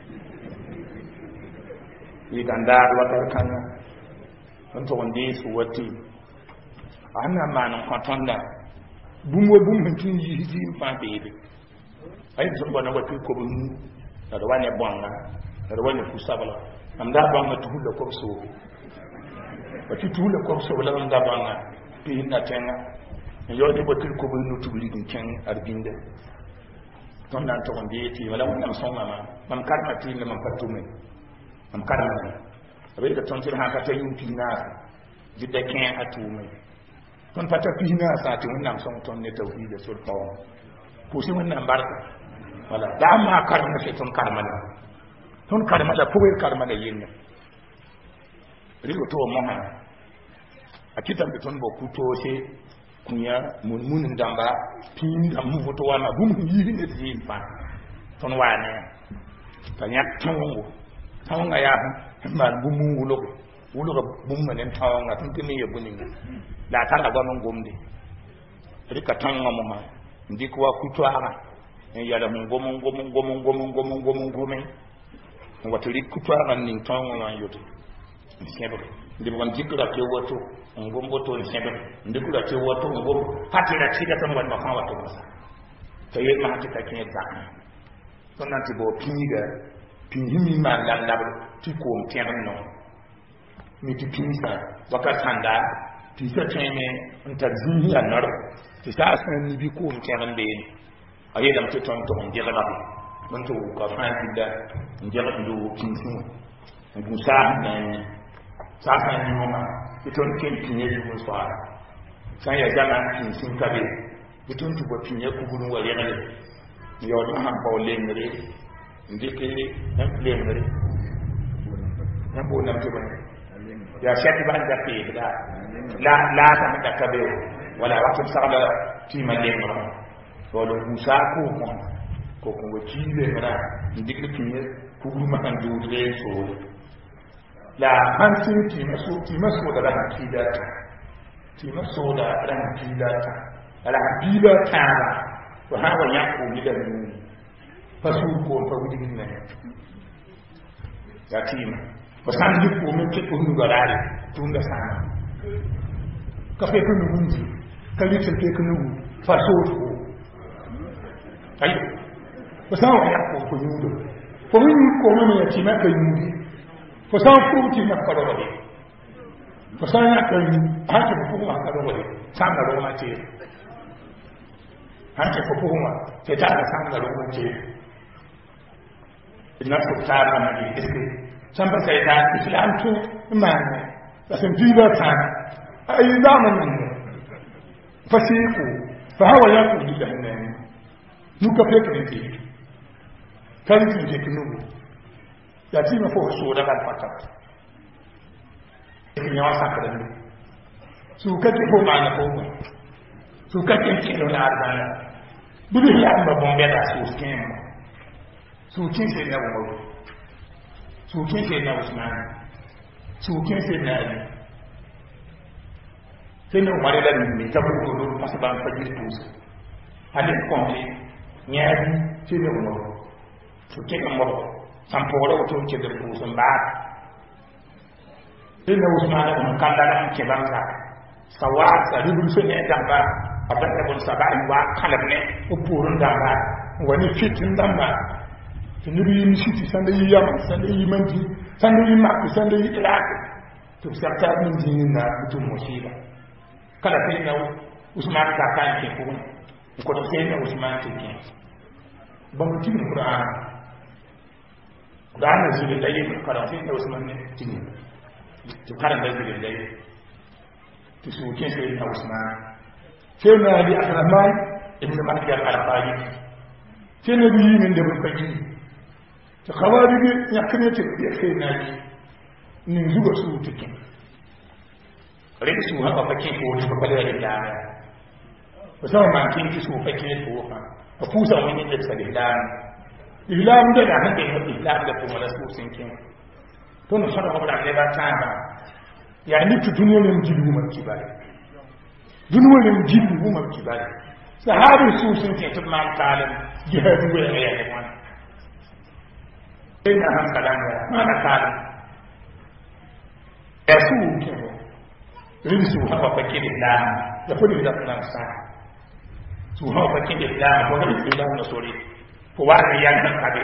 yi kan da da wakar kana ton to wande su wate anna ma nan kwaton da bumwo bum tun yi hiji fa bebe ay so bona watu ko bu da wane bonga da wane kusabala am da bonga tu hulo ko so watu tu hulo ko so la am da bonga pi na tenga yo de botul ko bu no tubuli din ken arbinde ton dan to wonde ti wala wonam songa ma mam karma ti le mam fatume mam karma abe da ton tir ha ka ta yumpi na jidda ken atume ton fata pina sa ti wannan son ton ne tauhid da sulfa ko sai wannan barka wala da ma karma sai ton karma ne ton karma da ko karma da yin ne rigo to mo ha akitan da ton bo ku to sai kunya mun mun damba pin da mu foto wana bum yi ne ti fa ton wane tanya tongo tonga ya ma bum wulo wulo bum manen tonga tun tini ya bunin da ta la gwanon gomde rika tanga mo ha ndi ko kutwa ha en yala mo gomon gomon gomon gomon gomon gomon gomon wato ri kutwa ha nin tanga na yoto sebe ndi bon jikra ke woto ngombo to sebe ndi kula ke woto ngom hati da tiga tan wan ba fa wato masa to yi ma hati ta ke da to nan ti bo pinga pinhimi ma la la ti ko mtian no mi ti pinsa waka sanda ti sa teme nta zinya nar ti sa san ni bi ko nteran be ayi dam to ton to ngi gaba mun to ka fa bidda ngi gaba do kinsu ngu sa nan sa san ni mo ma iton ken tinye ni mo sa san ya jama kinsu ka be iton tu bo tinye ku gunu wa yele yo do ha ko lengre ndi ke na lengre na bo na to ya shati ban da pe da la la ta da ka be wala waktu sagala ti ma lengre wala musa ko ko ko ko wati le mara ndikki tinye ku gunu ma kan do le so la hansin ti maso ti maso da ran ti da ta ti maso da ran ti da ta ala bila ta wa hawa ya ko mi da ni fasu ko fa wudi ne ya ti ma ba san ji ko min ke ko ndu garare tun da sana ka fe ko ndu ka li ke ko ndu fasu ko ayo ba san ya ko ko ndu ko min ko min ya ti ma ka ndu fa san ko ti na ka ro de fa san ya ka ni ha ke ko ma ka ro de san da ro ma ti ha ke ko ko ma ke ta da san da ro ma ti ina ko ta na ni iske san ba sai ta islam tu ma ne da san ji ba ta ai zamanin ne fasiku fa hawa ya ku di jahannam nuka fe ka ni kan ki je kinu ya ti ma fo so da kan fata ni ya sa ka da ni su ka ke ko ma na ko su ka ke ki no la da bi bi ya ma bombe da su skin su kin sai na wo su kin sai na Usman su kin sai na Ali sai na Umar da ni ta ko do passe ban fa ji tous halin konti nyaadi sai na Umar su kin Umar samporo to ke da ku sun ba sai na Usman da kan da ke banza sawa sa rubun sun ne dan ba abin da bun sabai wa kalab ne upurun dan ba wani fitin dan ba tinuri ni siti sanda yi yam sanda yi manji sanda yi mak sanda yi iraq to sarta min dinin na mutum musiba kala sai na Usman ka kan ke ko ko to sai na Usman ke ke ban mutum Qur'an Qur'an ne zai da yi karatu da Usman ne tini to karanta da dai to su ke sai na Usman sai na Ali Abdurrahman ibn Mahdi al-Qarafi sai na biyi min da ban faji to khawari bi ya kane ce ya kai na ji nin zuwa su take rike su haka fake ko wani kwakwale da dama musamman ma kin ki su fake ko fa a kusa wani da tsare da ilam da da hake ko ilam da kuma na su sun kin to no fara ko da ne ba ta ba ya ni tutuno ne jibu man kibare dunwo ne jibu man kibare sahabi su sun kin tun man kalam jihadu wa ya ne wannan ina hankalan ya mana kalam ya su kin rin su haka fake da da fudi da nan sa su haka fake da ko da da na sore ko wa da yan kan kabe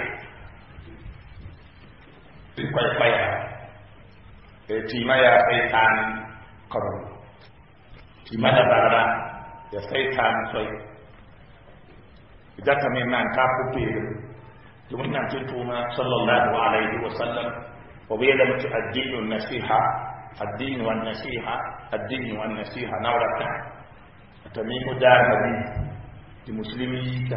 ko ya faya e ti ma ya shaytan qaru ti ma da bara ya shaytan sai idan ka mai man ka ku pe to wannan tuma sallallahu alaihi wasallam wa bayyana mutu addinu nasiha الدين والنصيحة الدين والنصيحة نورك تميم داربي المسلمين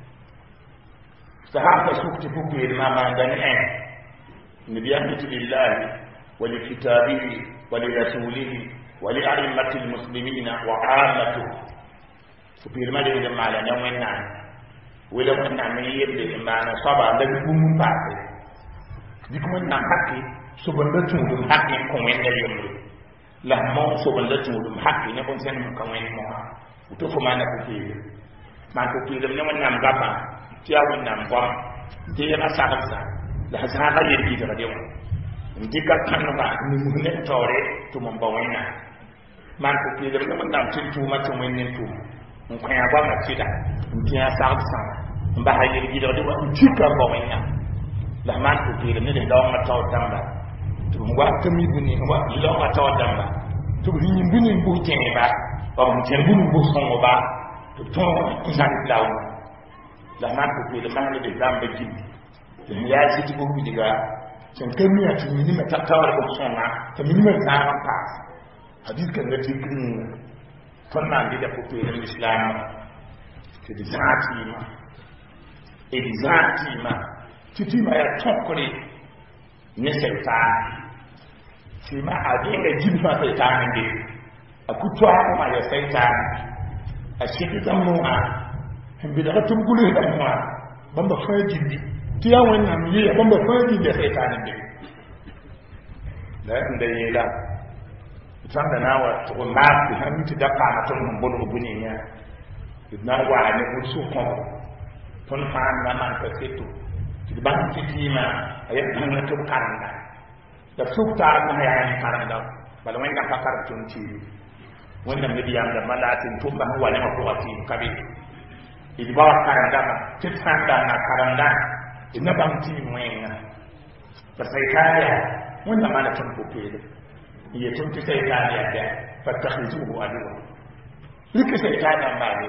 صحابة سكت فكر ما عندنا نبيانة لله ولكتابه ولرسوله ولأئمة المسلمين وعامته فكر ما لم يجمع لنا وإننا ولو أننا من يبدأ ما نصاب عندك بوم بعد ديكم أننا حكي subanda tungum hakki ko wende yumru la mo subanda tungum hakki ne kon sen ko wende mo to ko mana ko fi man ko fi dem ne mon nam gaba ti awon nam bom ti yana sahabsa la sahaba yirki da dewa ndika kan ba ni mu ne tore to mon ba wena man ko fi dem ne mon nam tin tuma to wende to on ko ya ba ma tida ti ya sahabsa mba ha yirki da dewa ndika ba wena la man ko fi dem ne de lawa ma taw tamba to wa kami buni wa lawa taw damba to ni buni bu tene ba ba mu ter buni bu songo ba ton zan lawo la ma ko ko ma ne de zamba gidi ya ci ti bu diga sen kamiya ti ni ma tattawar ko sona ta ni ma ta pa hadis kan da ti kin ton na bi da ko ko islam ke di zati ma e di zati ma ti ti ma ya tokore ne shaytan ti ma a dinga jin fa shaytan ne a kutwa ko ma ya shaytan a shi ta mu a bi da tum gulu da mu ban ba fa jindi ti ya wannan yi ban ba fa jindi da shaytan ne da inda yi la san da nawa to ma ku han ti da pa na to mun bulu buni ne na wa ne ku su ko ton fa na man ka setu ti ban ti ti ma ay na to karanda da su ta na ya ni karanda bala wen ka fakar tun ti wannan bidiyan da malatin to ba wa ne ma ko ati kabe idi ba karanda ma ti san da na karanda ina ban ti mwenga ba sai kaya wannan malatin ko pele iya tun ti sai kaya da fatakhizuhu aduwa lika sai kaya ba ne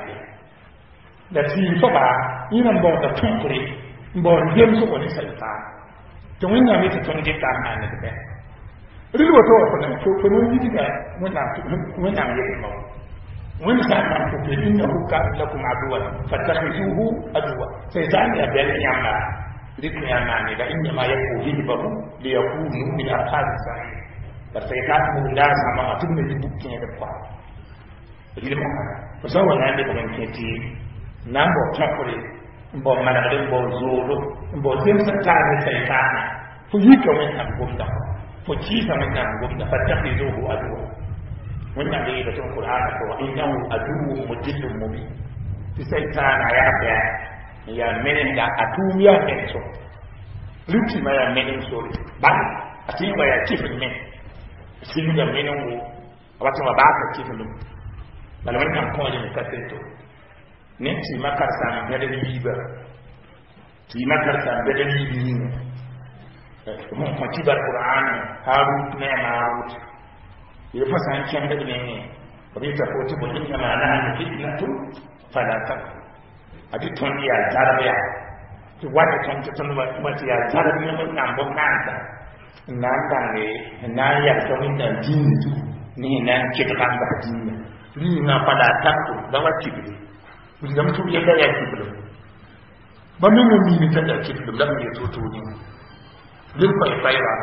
da ti so ba ina bo da tunkure bo yem so ko ni sai ta to wannan ne ta tun ji ta na ne da riwa to ko nan ko ko ni diga wannan wannan ne ko wannan sa ta ko ke inna hu ka lakum aduwa fatakhizuhu aduwa sai ta ne da ne yamma rikin yamma ne da inna ma yakuhi bahu li yakunu min ashabi sahih da sai ta mu da sama a tun ne dukkan da kwa ilmu ko so wannan ne ko ke ti nambo chakuri mbo manade mbo zulu mbo zemsa tane saytana fu yika wannan gumda fu kisa wannan gumda fatakhizuhu aduwa wannan da yake cikin Qur'ani ko innahu aduwwun mudillun mubin fi saytana ya ba ya menen da atumiya enso luti ma ya menen so ba atin ba ya kifin men sinu da menen wo wata ba ba ka kifin dum malaman kan ko ne ka teto ne ti makar san da da biba ti makar san da da bibi ne mun ko ti bar Qur'an harut ne marut ya fa san kan da ne ne bi ta ko ti bo inna ma la fitnatu fala tak adi ton ya jarabya ti wata ton ta ton ma ti ya jarabya mun nan bon nan ta nan da ne na ya to min da din ni nan ki ta kan ba din ni na fada tak da wati bi ni da mutum ya ga ya ki bulu ba min mun mi ta da ki bulu da mun to to ni din ko fa ya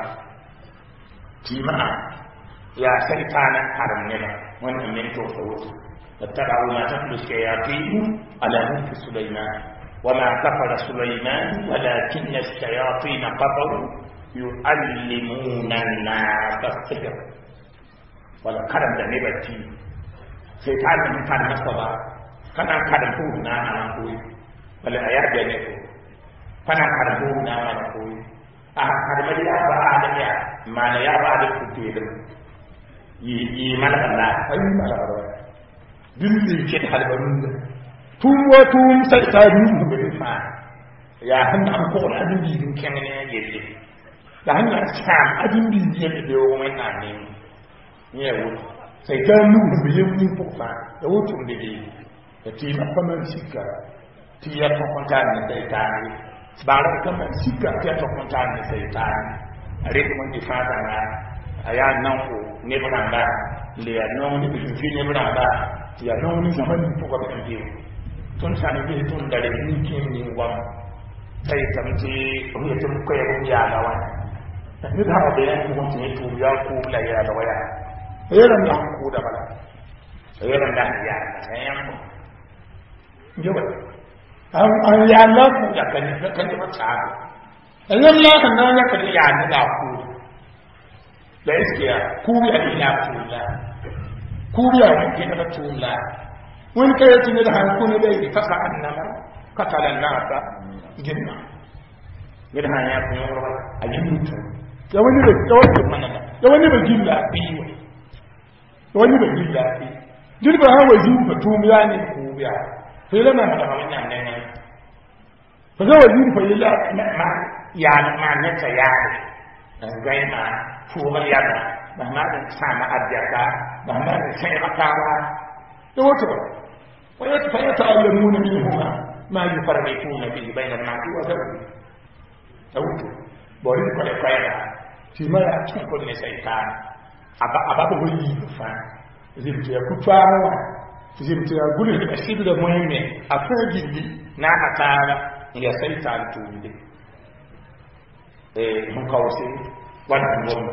ti ma ya sai ta nan haram ne wannan ne to to اتبعوا ما تتلو الشياطين على ملك سليمان وما كفر سليمان ولكن الشياطين كفروا يعلمون الناس السحر ولا كرم ده نبتي شيطان من كان مصطفى كان كرم فونا انا كوي ولا ايات ده نكو كان كرم فونا انا كوي اه كرم دي ابا ادم يا ما لا يا ابا ادم كتير يي يي مالك الله اي مالك الله dindi ke halbarun tum wa tum sai ta ru be fa ya hanna an ko adin bi din kenan ne yelle da hanna ta adin bi yelle da yo mai nan ne ne wo sai ta lu be yin ko fa da wutu da bi da ti ma fa man sika ti ya to konta ne sai ta ne ba ra ka man sika ti ya to konta ne sai ta ne are ko mun fa ta na aya nan ko ne ba ba le ya no ni bi fi ne ba ba ya non ni zaman ko ba bi ton sani bi ton dare ni kin ni wam sai tamti ko ya tum ko ya ya la wa ni da ba ya ko tin to ya ko la ya la wa ya yaran da ko da bala yaran da ya sai yan ko yo ba an an ya la ko ya kan kan ta ta yan la kan na ya kan ya ni da ku da iskiya ku ya ina ku la kuriya ke da tulla wani kai yace ne da hankali da yake fasa annama katalan nasa jinna ne da hanya ko yoro a jinnuta ya wani da tawakkur manana ya wani da jilla biyu ya wani da jilla biyu dirba hawa zuwa tumiya ne kuriya sai lana da wannan nan ne fa ga wajin fa yalla ma ya ma ne ta ya ga ma fuwa ya Muhammad sama adjaka Muhammad sai makawa to wato ويتعلمون منهما ما يفرقون به بين المرء وزوجه توت بوري كل كايدا فيما تكون الشيطان aba aba bo yi fa zimti ya kutwa zimti ya gulu da shidu da muhimme afa gidi na akara ya shaitan tunde eh mun kawse wannan goma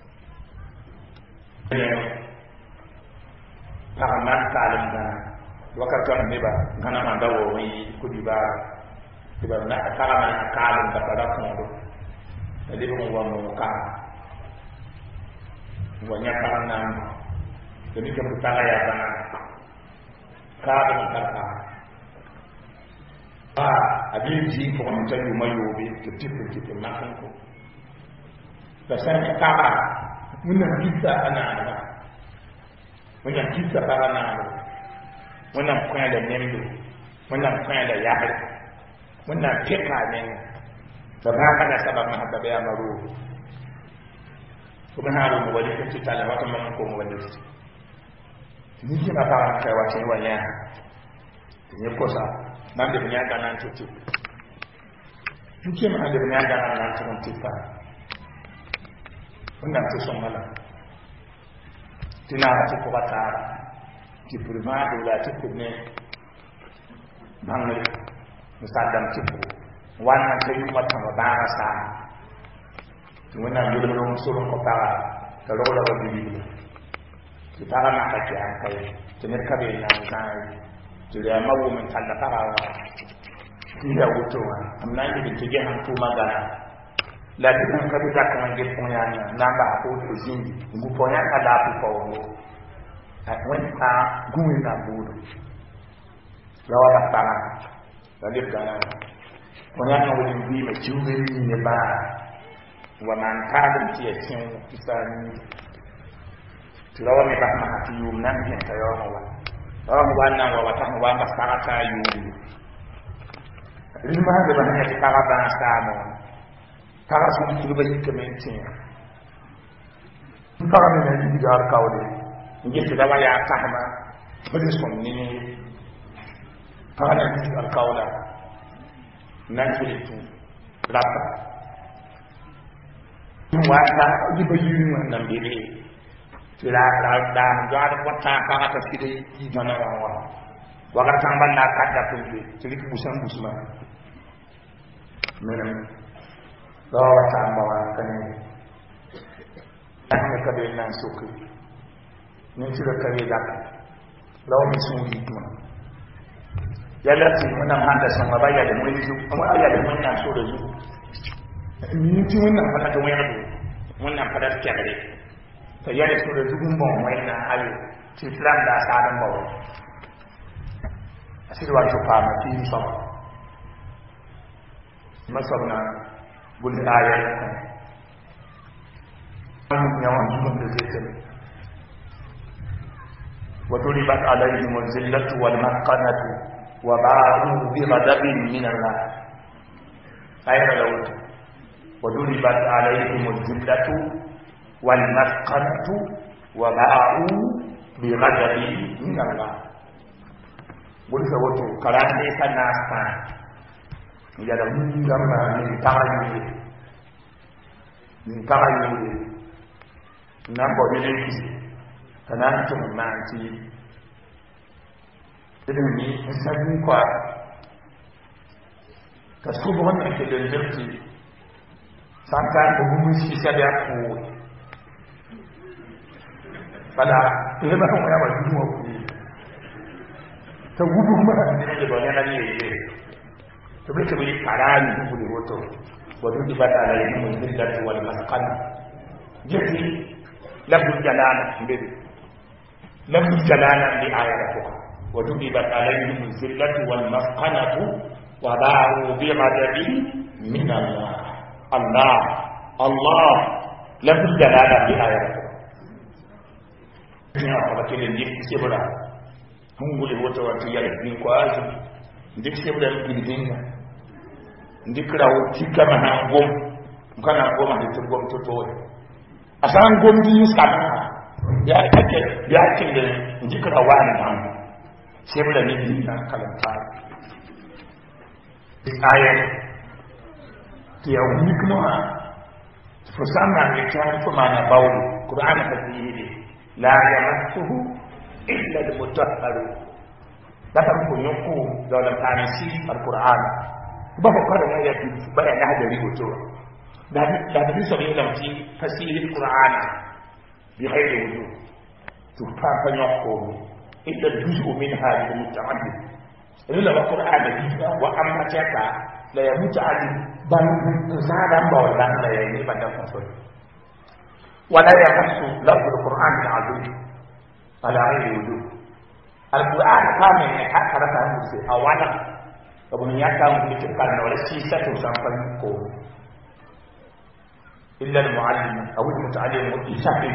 ta man kalim da wakar kan ne ba kana man dawo wi kudi ba ba na akara man kalim da kada kun do da mun wa mu ka wanya karena jadi kebetulan ya karena kada karena ah abin ji ko mun tayi mayobe kitifin kitin na kanko da san ka ba wannan kisa ana ana wannan kisa ana ana wannan kwaya da nemdo wannan kwaya da yahar wannan teka ne da ba kana sabab mahabba ya maru kuma haru mu wali kan tita la wata man ko mu wali ni ki na fara kai wa sai wanya ni ko sa nan da nya ga nan tutu ni ki ma da nya ga nan nan tutu tita wannan to son mala tina ta ko bata ki prima do la ta ko ne bangare musaddam ci ko wannan sai mata ba sa wannan dole mun so ko ta ta lo da wadi ki ta na ka ki an kai tene ka be na sai to da mawo mun talla ta rawa ki da wuto wa amma ni bi tije han to magana la ti kan ka bi ta kan ge pon ya na ba ko to jindi ngu pon ya ka da pu ko mo ta wen ta guwe na budo lawa ta ta na da le kana pon ya ka wodi bi me juwe ni ne ba ومن كان يتيم كساني تلاوة مبهمة في يوم نمجن تيوم الله يوم وانا وواتهم وانا سارتا يوم لما هذا بنا يتكارا بنا سامو كارا سوني تلوبي كمنتين كارا من يجي جار كاولي نجي تلاوة يا كهما بدي سوني كارا نجي جار كاولا نجي لابا wata jiba yiri wannan bere tira da da da wata ka ta fide yi gana wa wa ga tan ban na ka da kunje tiri ku san busma mena da wata amma wa kan ne ka da nan soku ne tira kare da lawo mi sun yi kuma ya lati mun handa san ba ya da mun yi kuma aya da mun na so da yi minti wannan fada ta wayar da wannan fada ta kare ta yare so da zugun bon wannan ayo ci islam da sadan bawo asiri wato fama ti so masabna bul ayat kan yawan zugun da zai tafi wa turibat alaihim zillatu wal maqanatu wa ba'u bi ghadabin min Allah ayra lawtu وضربت عليهم الذلة والمسكنة وباءوا بغضب من الله قل سوتو كلام ليس ناسا يلا من جمع من تعيين من تعيين نبغى نلقي كنانتم مانتي إذنني نسمي كوا كسبهم أكيد نلقي sankan ko mun shi sabe ko fala ile ba ko ya ba dudu ko ta gudu ma ne ba ne na ne to bai tabi karani ko ne wato wato di bata la yi mun dillat wal masqan jiti labul jalala be labul jalala li ayatu wato di bata la yi mun dillat wal masqanatu wa ba'u bi ghadabi min Allah Allah Allah lafuz jalala bi ayatu ya ko ke len dik sebra hungule woto wato ya ni ko azu dik sebra gidinga dik rawo tikama na gom kana goma de to gom to to asan gom di skana ya ake ya ake de dik rawo an sebla ni dinna kalanta bi ayat ti ya wikno ha fo sama ni tan fo mana bawlu qur'an hadidi la yamassuhu illa al-mutahharu dafa ko nyoko dawla tanisi al-qur'an ba ko kada ne ya ba ya hada rigoto da da bi so ne lamti fasih al-qur'an bi khayri wujuh to fa fa nyoko illa juz'u min hadhihi al-muta'addid illa al-qur'an bi wa amma taka la ya muta'addid ban zada ba wala la ya ni ba da ko wala yamassu lafz al-qur'an al-azim ala ghayri wujuh al-qur'an kama ne haka raka musu awana abun ya kawo mutum kan wala shi sato sampan ko illa al-muallim aw al-muta'allim mutashabbih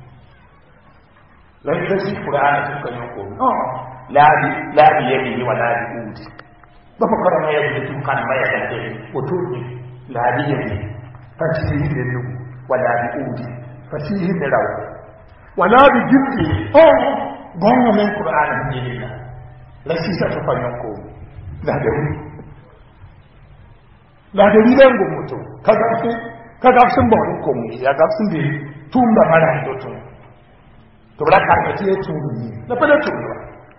la yasi qur'an ko ko no la bi la bi yadi wala bi udi ba ko kana ya bi tun kan ba ya da ko to ni la bi yadi fasihi da wala bi udi fasihi da rawa wala bi jibti oh gonga men qur'an ni la la si sa fa ko la da wi la da wi dan mutu kaga sai kaga sun ba ko mu ya ga sun bi tumba mara to to to la ka ta ce to ni la fa da to ba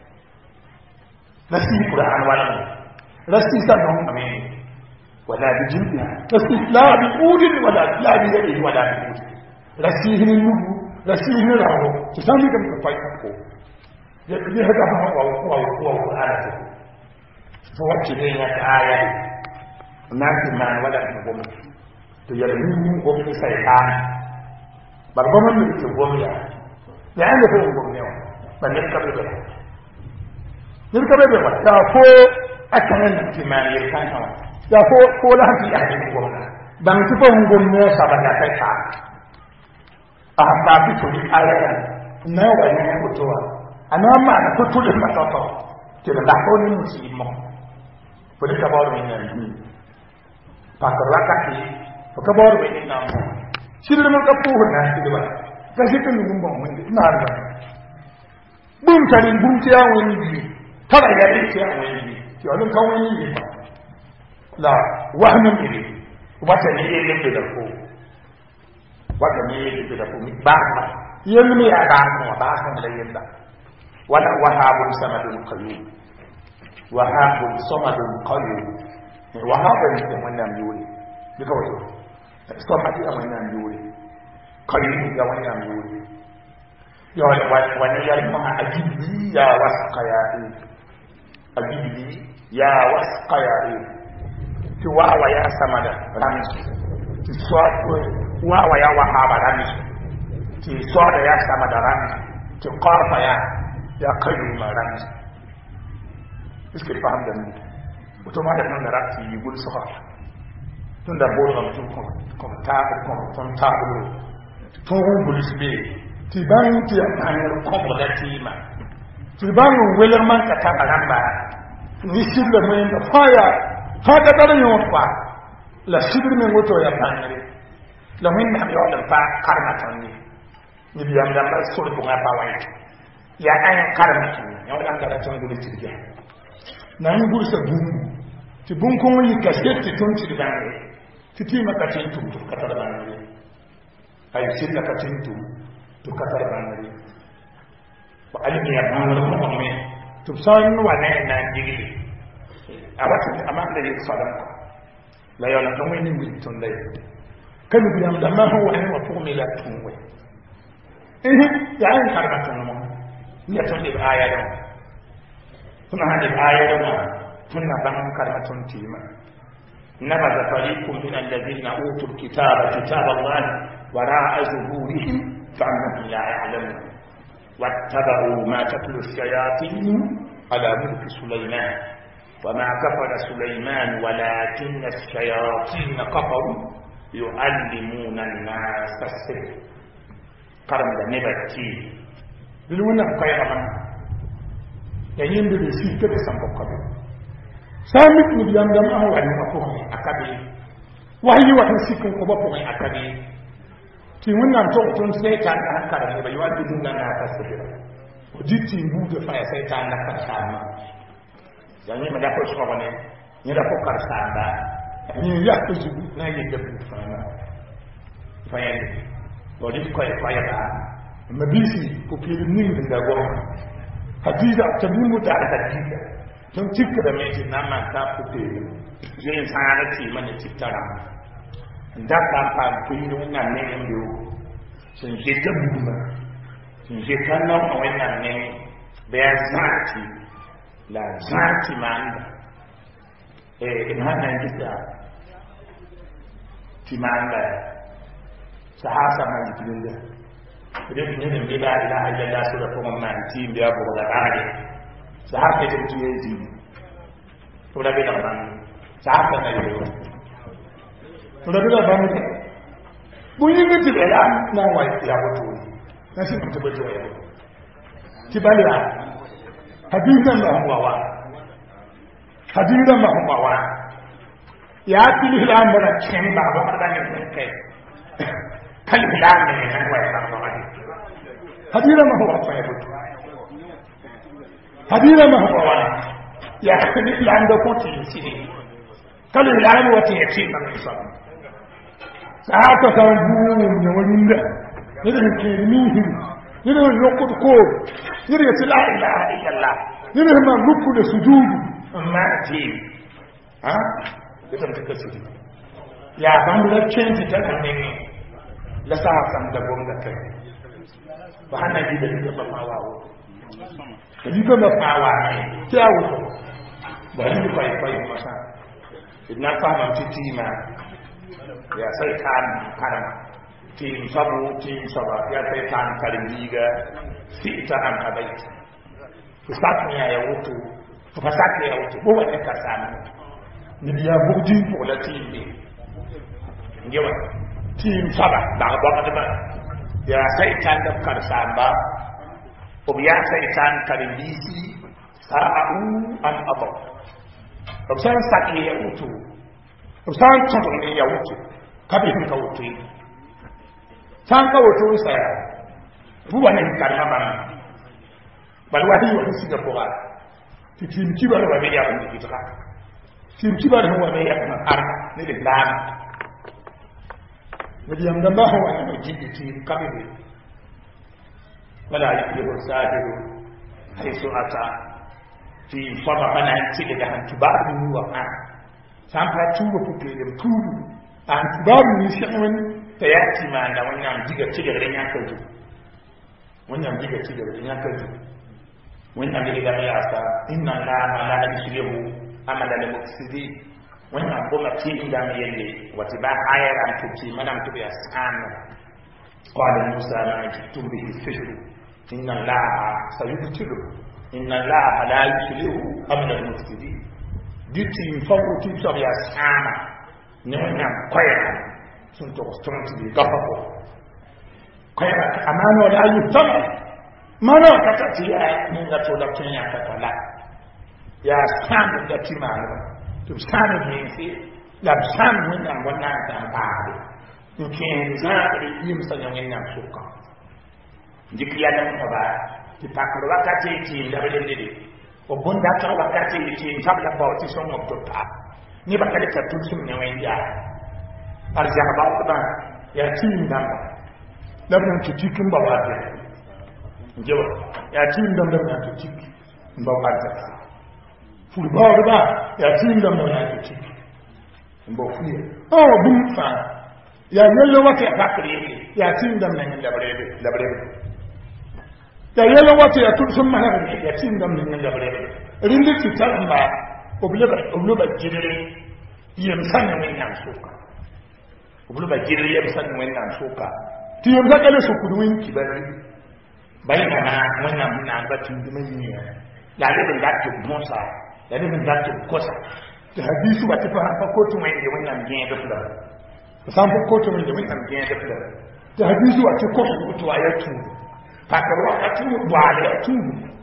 la si qur'an wala la si sa no amen wala bi jibti la si la bi udin wala la bi yadi wala bi udi la si hin nubu la si hin rawo to san ni kam ka fa ko ya bi haka ba wa wa wa qur'an ta fo wacce ne ya aya na ti man wala ko gom to yalla ni gom ni sai ta bar gom ni ti gom ya ya ande ko gom ne ba ne ka be ba ni ka be ba ta fo akanan ti man ya kan ta ya fo ko la ti ya ni gom na ban ti fo gom ne sa ba ta ta a ba bi to ni aya na wa ne ko to ana ma ko to le ma to to ti la ko ni musi mo Pwede kabaru mwenye ni pakaraka ki kabaru mwenye na mo shiri man ka puhu na ti ba ka shi kan ngumba mwenye na ba bum tani bum ti awon ni tara ya ni ti awon ni ti olun ka won ni la wahnu ni wata ni ile ke da ko wata ni ile ke da ko ba ba yen mi ya ba ko ba kan da yenda wala wahabun samadun qayyum وهاب صمد قيوم وهاب يتمنى يولي بكوته صمد يتمنى يولي قيوم يتمنى يولي يقول ونيا الماء أجيب لي يا وسق يا إيه أجيب لي يا وسق يا إيه تواوى يا سمد رمز تسوات واوى يا وهاب رمز تسوات يا سمد رمز تقارف يا يا قيوم رمز Est-ce que faham da ni auto ma da nan rati yi gul safa tun da bolo am tun kom kom ta kom ton ta bolo to gul sbe ti ban ti an kom da ti ma ti ban weler man ka ta balamba ni sibla men da faya fa da da yo kwa la sibir men goto ya panere la men na yo da fa karma tan ni ni biyam da ba so ko ga pa wai ya an karma tan yo da ga tan gul ti ga na yi bursa bungu ti bunkun yi kasketti tun ci da ne ti ti makacin tu to katar da ne ai shi da kacin tu to katar da ne ba alimi ya ban wala ko me to san wa ne na digi a wata amma da yi sadan ko la yana kan wani mi tun dai kan bi am da ma ho wani wa ko me la tun wai eh ya an karbatun mu ni ya tun da aya da suna hadi ayar da tunna ban karatun tima نبذ فريق من الذين أوتوا الكتاب كتاب الله وراء ظهورهم فأنهم لا يعلمون واتبعوا ما تتلو الشياطين على ملك سليمان وما كفر سليمان ولكن الشياطين كفروا يعلمون الناس السحر قرن نبتي لونا قيرا yayin da shi kada san bakkabe sami ni biyan da ma wa ni ko akabe wahi wa sikin ko ba ko akabe ti wannan to tun sai ta an kara ne bai wadi dunna na ta sabira وديتي بود فاي سيطان نكر سامة يعني ما دافع شغلني يدافع كر سامة يعني يأخذ نا يدبر فانا فاين وديت كوي كوي دا ما بيسي كوبير نين دا غور حديثة تبين متعة حديثة تم تكره ميت نام كاب كوبير جين سانتي من تكترام ndaka pam kuyiru na nene ndio sinjeta buma sinjeta na wena nene beazati la zati manda eh inana ngisa timanda sahasa majidinda ndio nene bila ilaha illa allah sura kwa manti ndio hapo kwa daraja sahasa ndio tuwezi tunabila bana sahasa na hiyo tunabila bana bunyi tibela na wa ya watu na sisi tubajua ya tibala hadithan mahwa hadithan mahwa ya tili la mara chemba ba kada ni kai kali la ne ne wa ya ba hadithan mahwa fa ya butu hadithan mahwa ya tili la ndo koti sini kali la ni wati ya chimba ni sabu sahata sambu ne wanda ne da ke ni yiri yokku ko yiri ya la ilaha illallah yiri ma lukku da sujudu amma ti ha ita ta kace ya ban da change ta kan ne la sa san da gonga kai ba hana ji da da fawa wo ji ko da fawa ne ta wuto ba ni kai kai masa idan fa ban titima ya sai kan karama tim sabu tim saba ya setan kalingiga sita am abait kusatni ya wutu kusatni ya wutu bo wala kasana ni biya bugdi pour la tim ngewa tim saba da ba ba ya setan da karsamba o biya setan kalingisi sa'u am aba o san sakni ya wutu o san totoni ya wutu kabi ka wutu sanka wato saya buwa ne karma ban bal wadi wa siga poga titim kiba ba be ya ban kitaka tim kiba da wa be ya ban arka ne de plan wadi am damba wa ne jidi ti kabe wala yakulu sadiru haisu ata fi fama bana tike da hantubaru wa an sanka tuwa kupele mtudu antubaru ni shawani tayati ma da wannan jiga cigar da ya kaje wannan jiga cigar da ya kaje wannan da ga ya sa inna allaha la yushrihu amala lil mufsidin wannan kuma ci inda mai yalle wata ba ayar an tuci madam tubi asan qala musa la jitum bihi fihr inna allaha sayubtilu inna allaha la yushrihu amala lil mufsidin diti fawuti tubi asan ne wannan kwaya sun to stronti di gafapo kaya amano la yutama mana katati ya ninga to da kenya katala ya sanu da timano to sanu ne si la sanu wannan wannan da baade kin zaari yim sanya wannan suka ndikiya da ko ba ti pakro wakati ti da belende o bonda ta wakati ti tabla ba ti so mo to ta ni ba kale ta tusun ne wanya arjana ba ko ya tin dan dan nan cikin ba wa ta jewa ya tin dan dan nan cikin ba wa ta ful ba ba ya tin dan dan nan cikin ba fuye oh bum fa ya yello wata ya fakri ya tin dan nan da brebe da brebe ya yello wata ya tun sun mahara ya tin dan nan da brebe rindi ci tan ba obloba obloba jirere yem sanan nan suka ubulu ba jirri ya san wannan soka ti yam da kale su kuduwin ki bari bai kana wannan nan ba tun mai ne la le da ta bonsa la le da ta kosa ta hadisu ba ta fa fa ko tun mai ne wannan gin da fada san fa ko tun mai ne wannan gin da fada ta hadisu a ta ko su to ayatu fa ka wa ka tu ba da tu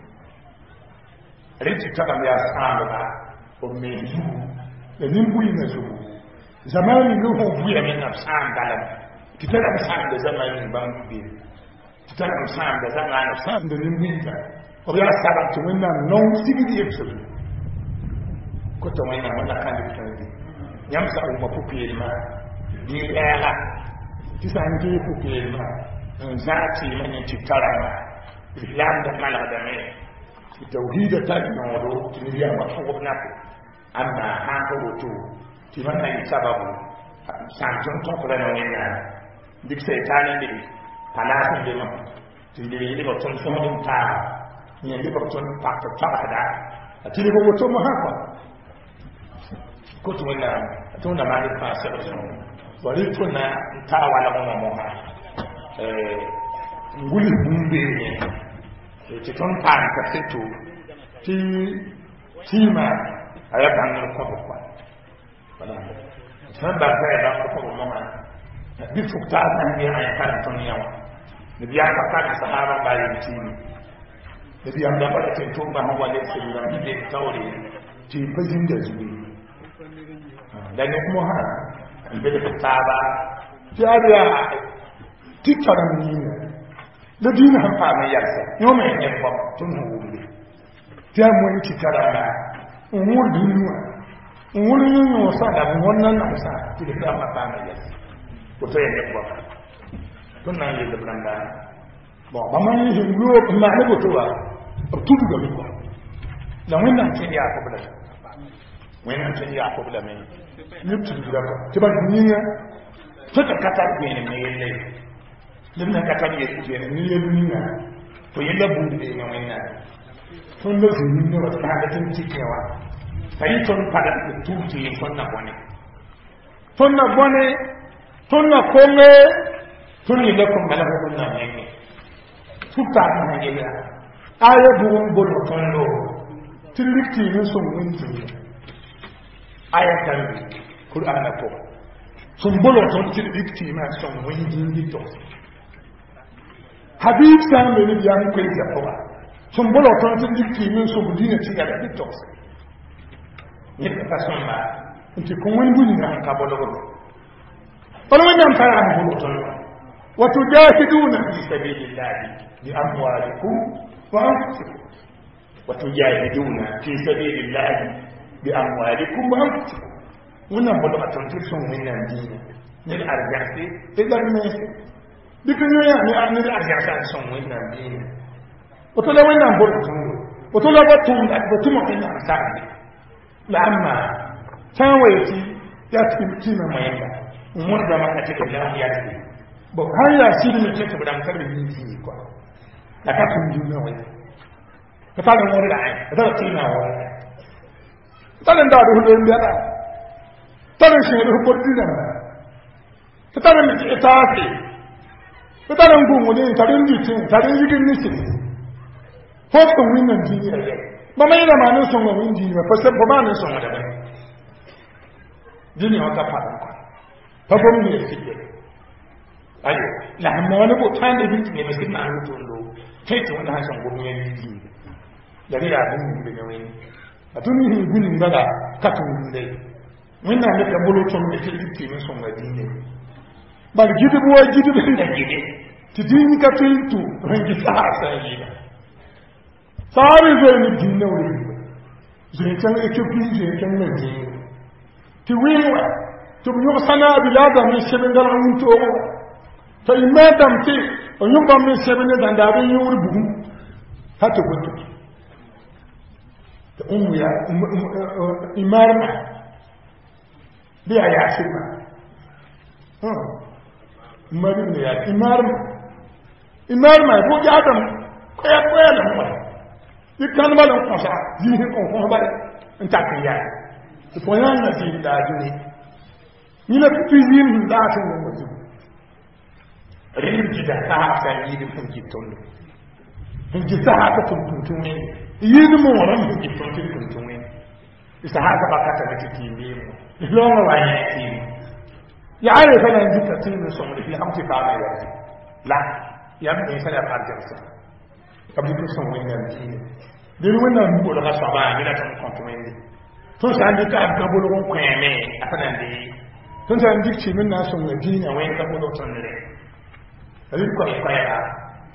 rinci ta ba ya san ba o me yu da nimbu ina so zamani nuhu buya min nafsan dalam kitara san da zamani ban bi tan sam da zaman sam da limbinta o ya sabat to wannan non sigidi yepsul ko to wannan wala kan da tan yam sa o mapupi ma ni era ti san ti pupi ma zati man ti tarama islam da mala da me tauhid ta no ti ya ma ko na amma ha ko to ti man ai sababu san ton to ko na wena dik seytaane ndi palaasi de ma ti ndi ndi ko ton so dum ta ni ndi ko ton pa ta ta da ti ni ko to ma ha ko ko to na to na ma ni pa se so wali to na ta wala mo mo ha eh nguli bumbe ni ti ton pa ka se to ti ti ma aya ban ko ko wala tan ba ka da ko ko ma bi fukta nan ne a kan ton yawa da biya ka ka sahaba bayan tini da biya da ba ta to ba hawa ne sai da bi taure ti fajin da zubi da ne kuma ha bi da fukta ba ya biya titaran ni da dina han fa mai yarsa yo mai ne ba tun hu ne ta mu ni titarana umur duniya umur yin yo sa da wannan na sa ti da ba ta mai yarsa ko to yende ko to na yende blanda bon ba man yi nglo ma ne ko to wa to du ga ko la wena tin ya ko bla wena tin ya ko bla me ni tu du ga ko ti ba ni ya to ta kata ko ne me yelle lim na kata ni ye ni ye ni na to yelle bu de ne wena to ndo si ni ne wa ta da tin ti kewa sai ton pada tu ti fon na bone fon na bone tunna kome tunni da kuma la kunna ne tutta na ne ya aya bugun bolo tondo tilikti ne son windi aya kan qur'an ko sun bolo ton tilikti ma son windi ndi to habib san ne ya ni ko ya ko sun bolo ton tilikti ne son dina ti ga da to ne ka son ma nti ko windi ni na ka bolo bolo فلما ينام فيعمل بطلوا وتجاهدون في سبيل الله بأموالكم وأنفسكم وتجاهدون في سبيل الله بأموالكم وأنفسكم ونبدأ أتنتظرون من الدين للأرجاء إذا الناس بكل يعني أن الأرجاء سنسون من الدين وتلو إنهم بطلوا وتلو بطلوا بطلوا إن أرسال لأما تاويتي يأتي كيما ما ينبع umar da maka ce da ya ce ba har ya shi ne ce da kan da yin shi ko da ka kun juna wai ka fara mu da ai da ta tina wa talan da da hudu da da talan shi da hudu da ta talan mi ta ce ta talan gungu ne ta din ditin ta din yigin ni shi ko kun winnan ji ne ba mai da manin son wa windi ba fa sai ba manin son da ba dini wata fara fafon ne fiye ayo la amma wani ko tan da binti ne mai na ruto ndo kai to wanda hasan gobe ya yi da ne da bin da ne wani atun ni gunin daga katun dai wannan da bolo ton da ke dinki ne son madine ba gidi buwa gidi bin da gidi ti din ka tuntu rangi sa sai ba sai zai ni dinne wuri zai kan ekipi zai kan ne ti wiwa to yo sana bilada mi seben dal unto to imadam ti o nyumba mi seben dan da be yuri bugu hato goto to umu ya imarma bi aya shima ha mari ne ya imarma imarma ko ya adam ko ya ko ya da mu ikan ba don kosa yi ko ko ba ntakiya to ko yan na ti da duni ni la cuisine da ta ne mutum rin ji da ta sa yi da kun ki tondo kun ji ta ta kun kun ne yi ni mo ran kun ki tondo kun kun ne isa haka ba ka ta da ki ne mu lo ma wa ne ki ya are fa nan ji ta tin so mu fi hamti fa mai wani la ya ne sai da farjar sa kabli kun son wani nan ki ne wannan mu da ka ba ni da kan kun ne to sai an ta ga bolo kun kweme afanan dai tun san dikci min na son wadina wai ka bolo ton ne ali ko ko ya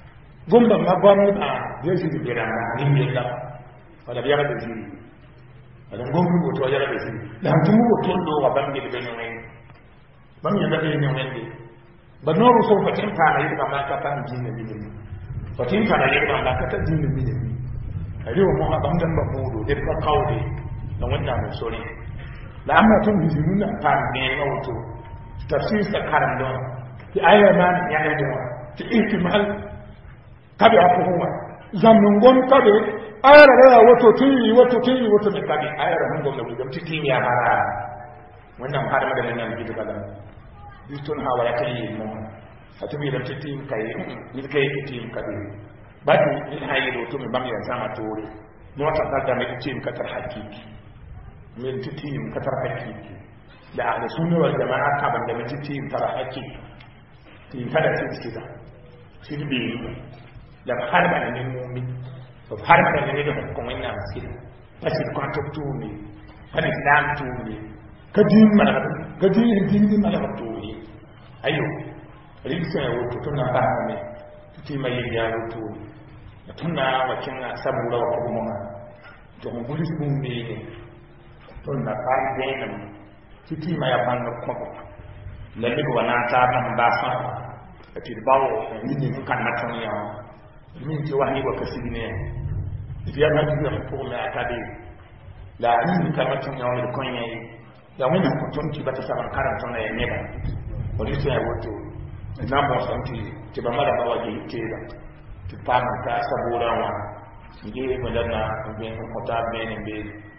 gomba ma gwamni a yesu di bera ni mi la wala biya da zini wala gombi go to ya da zini da tumu go to do wa bangi de no ne bangi da de no ne ba no ru so fatin ta na yi ba ma ka tan jinne bi ne fatin ta na yi ba ma ka tan jinne bi ne ari wo mo ha bangan ba mo do de ka kawde da wannan mun sori la amma tun bi nuna ta ne na wato tafsir sa karam don ti aya man ya ne do ti ihtimal kabe afuwa zamin gon kabe ayar da wato tiri wato tiri wato da kabe ayar mun gon da gam titi ya mara wannan har magana nan bi da kaza bitun hawa ya kai mu atubi da titi kai ni kai titi kabe badu ni hayi do to me bam ya sama tore no ta da me titi ka tar hakiki min titi ka tar hakiki da ahli sunna wal jamaa ka ban da me titi tar hakiki tin kada titi da shi bi la harba ne mumi to harba ne da ko ina masira pasi ko to tumi hadi islam tumi kadin mala kadin din din mala tumi ayo rinsa ya wato tuna ba ne ti mai ya wato tuna wakin sabura wa kuma to mun guri mun ne to na ba ne nan ti mai ya ban ko lalle ko na ta ban ba sa ti bawo ni ne kan na tun ya min ti wahyi wa kasibine ya na ji da ko na akade la ni kama tun ya wani kon yayi ya wani ko tun ki bata saban karanta na ne ba wani sai ya wato na mo santi ti ba mala ba waje ke da ti pa na ta sabura wa nge mo da na be ko ta be ne be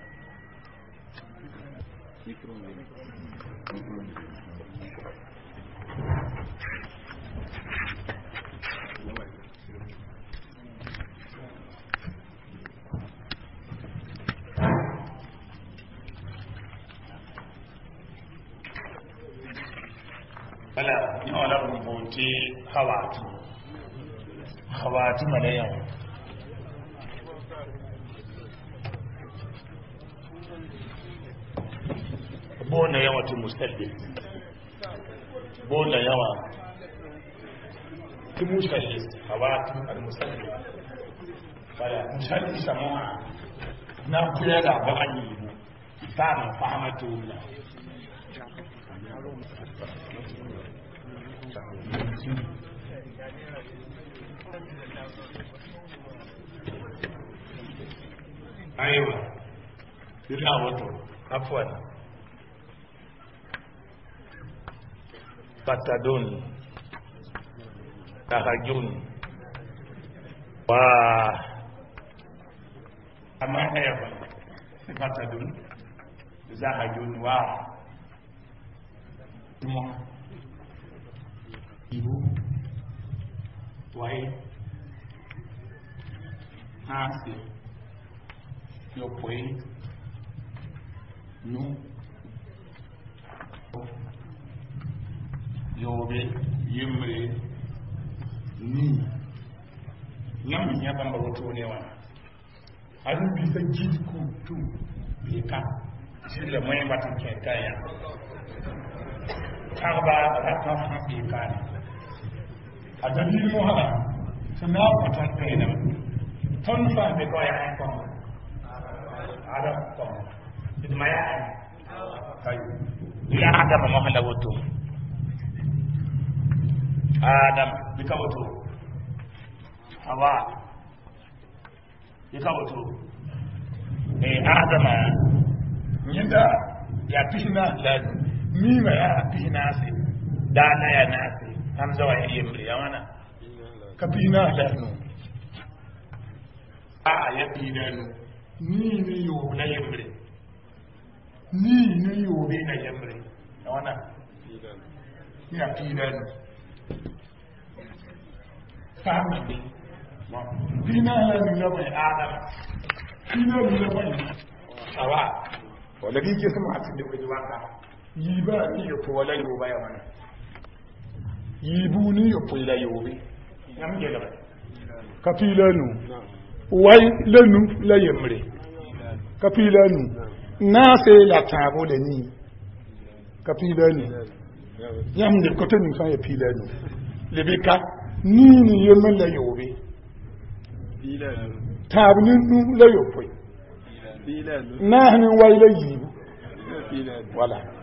wala ni wala rubuti hawatu hawatu malayan bona yawa tu mustaqbil bona yawa tu mustaqbil hawatu al mustaqbil wala mustaqbil sama na kula da bani ta na fahamatu la aiwa ila wato afwan patadun tahajun wa ama aiwa patadun zahajun wa mo ibu wai hasi yo poi nu yobe yimre ni nyam nya bamba wato ne wa adu bi sa jidi ku tu bi ka shi le moyen batin ke kaya tarba rata fa bi ka ne adani mo hala sana patan kaina ton fa be ko ya ko ada ko idmaya ay ila adam mo hala wato adam bika wato hawa bika wato eh adama nyinda ya pihina la mima ya pihina se dana ya nasi hamza wa yimri yawana kapihina la no a ya pihina no ni ne yo na yimri ni ne yo be na yimri yawana ni ya pihina no family bina la ni la bai adam bina ni la bai awa wala ki ke sama atin da wani waka yi ba ni yo ko wala yo ba ya mana yi bu ni yo ko la yo be yam je la kapilanu wai lanu la yemre kapilanu na se la tabo da ni kapilanu yam de ko to ni fa ya pilanu lebeka nini yemma la yobe taabni nu la yopoy nahni wayla yibu wala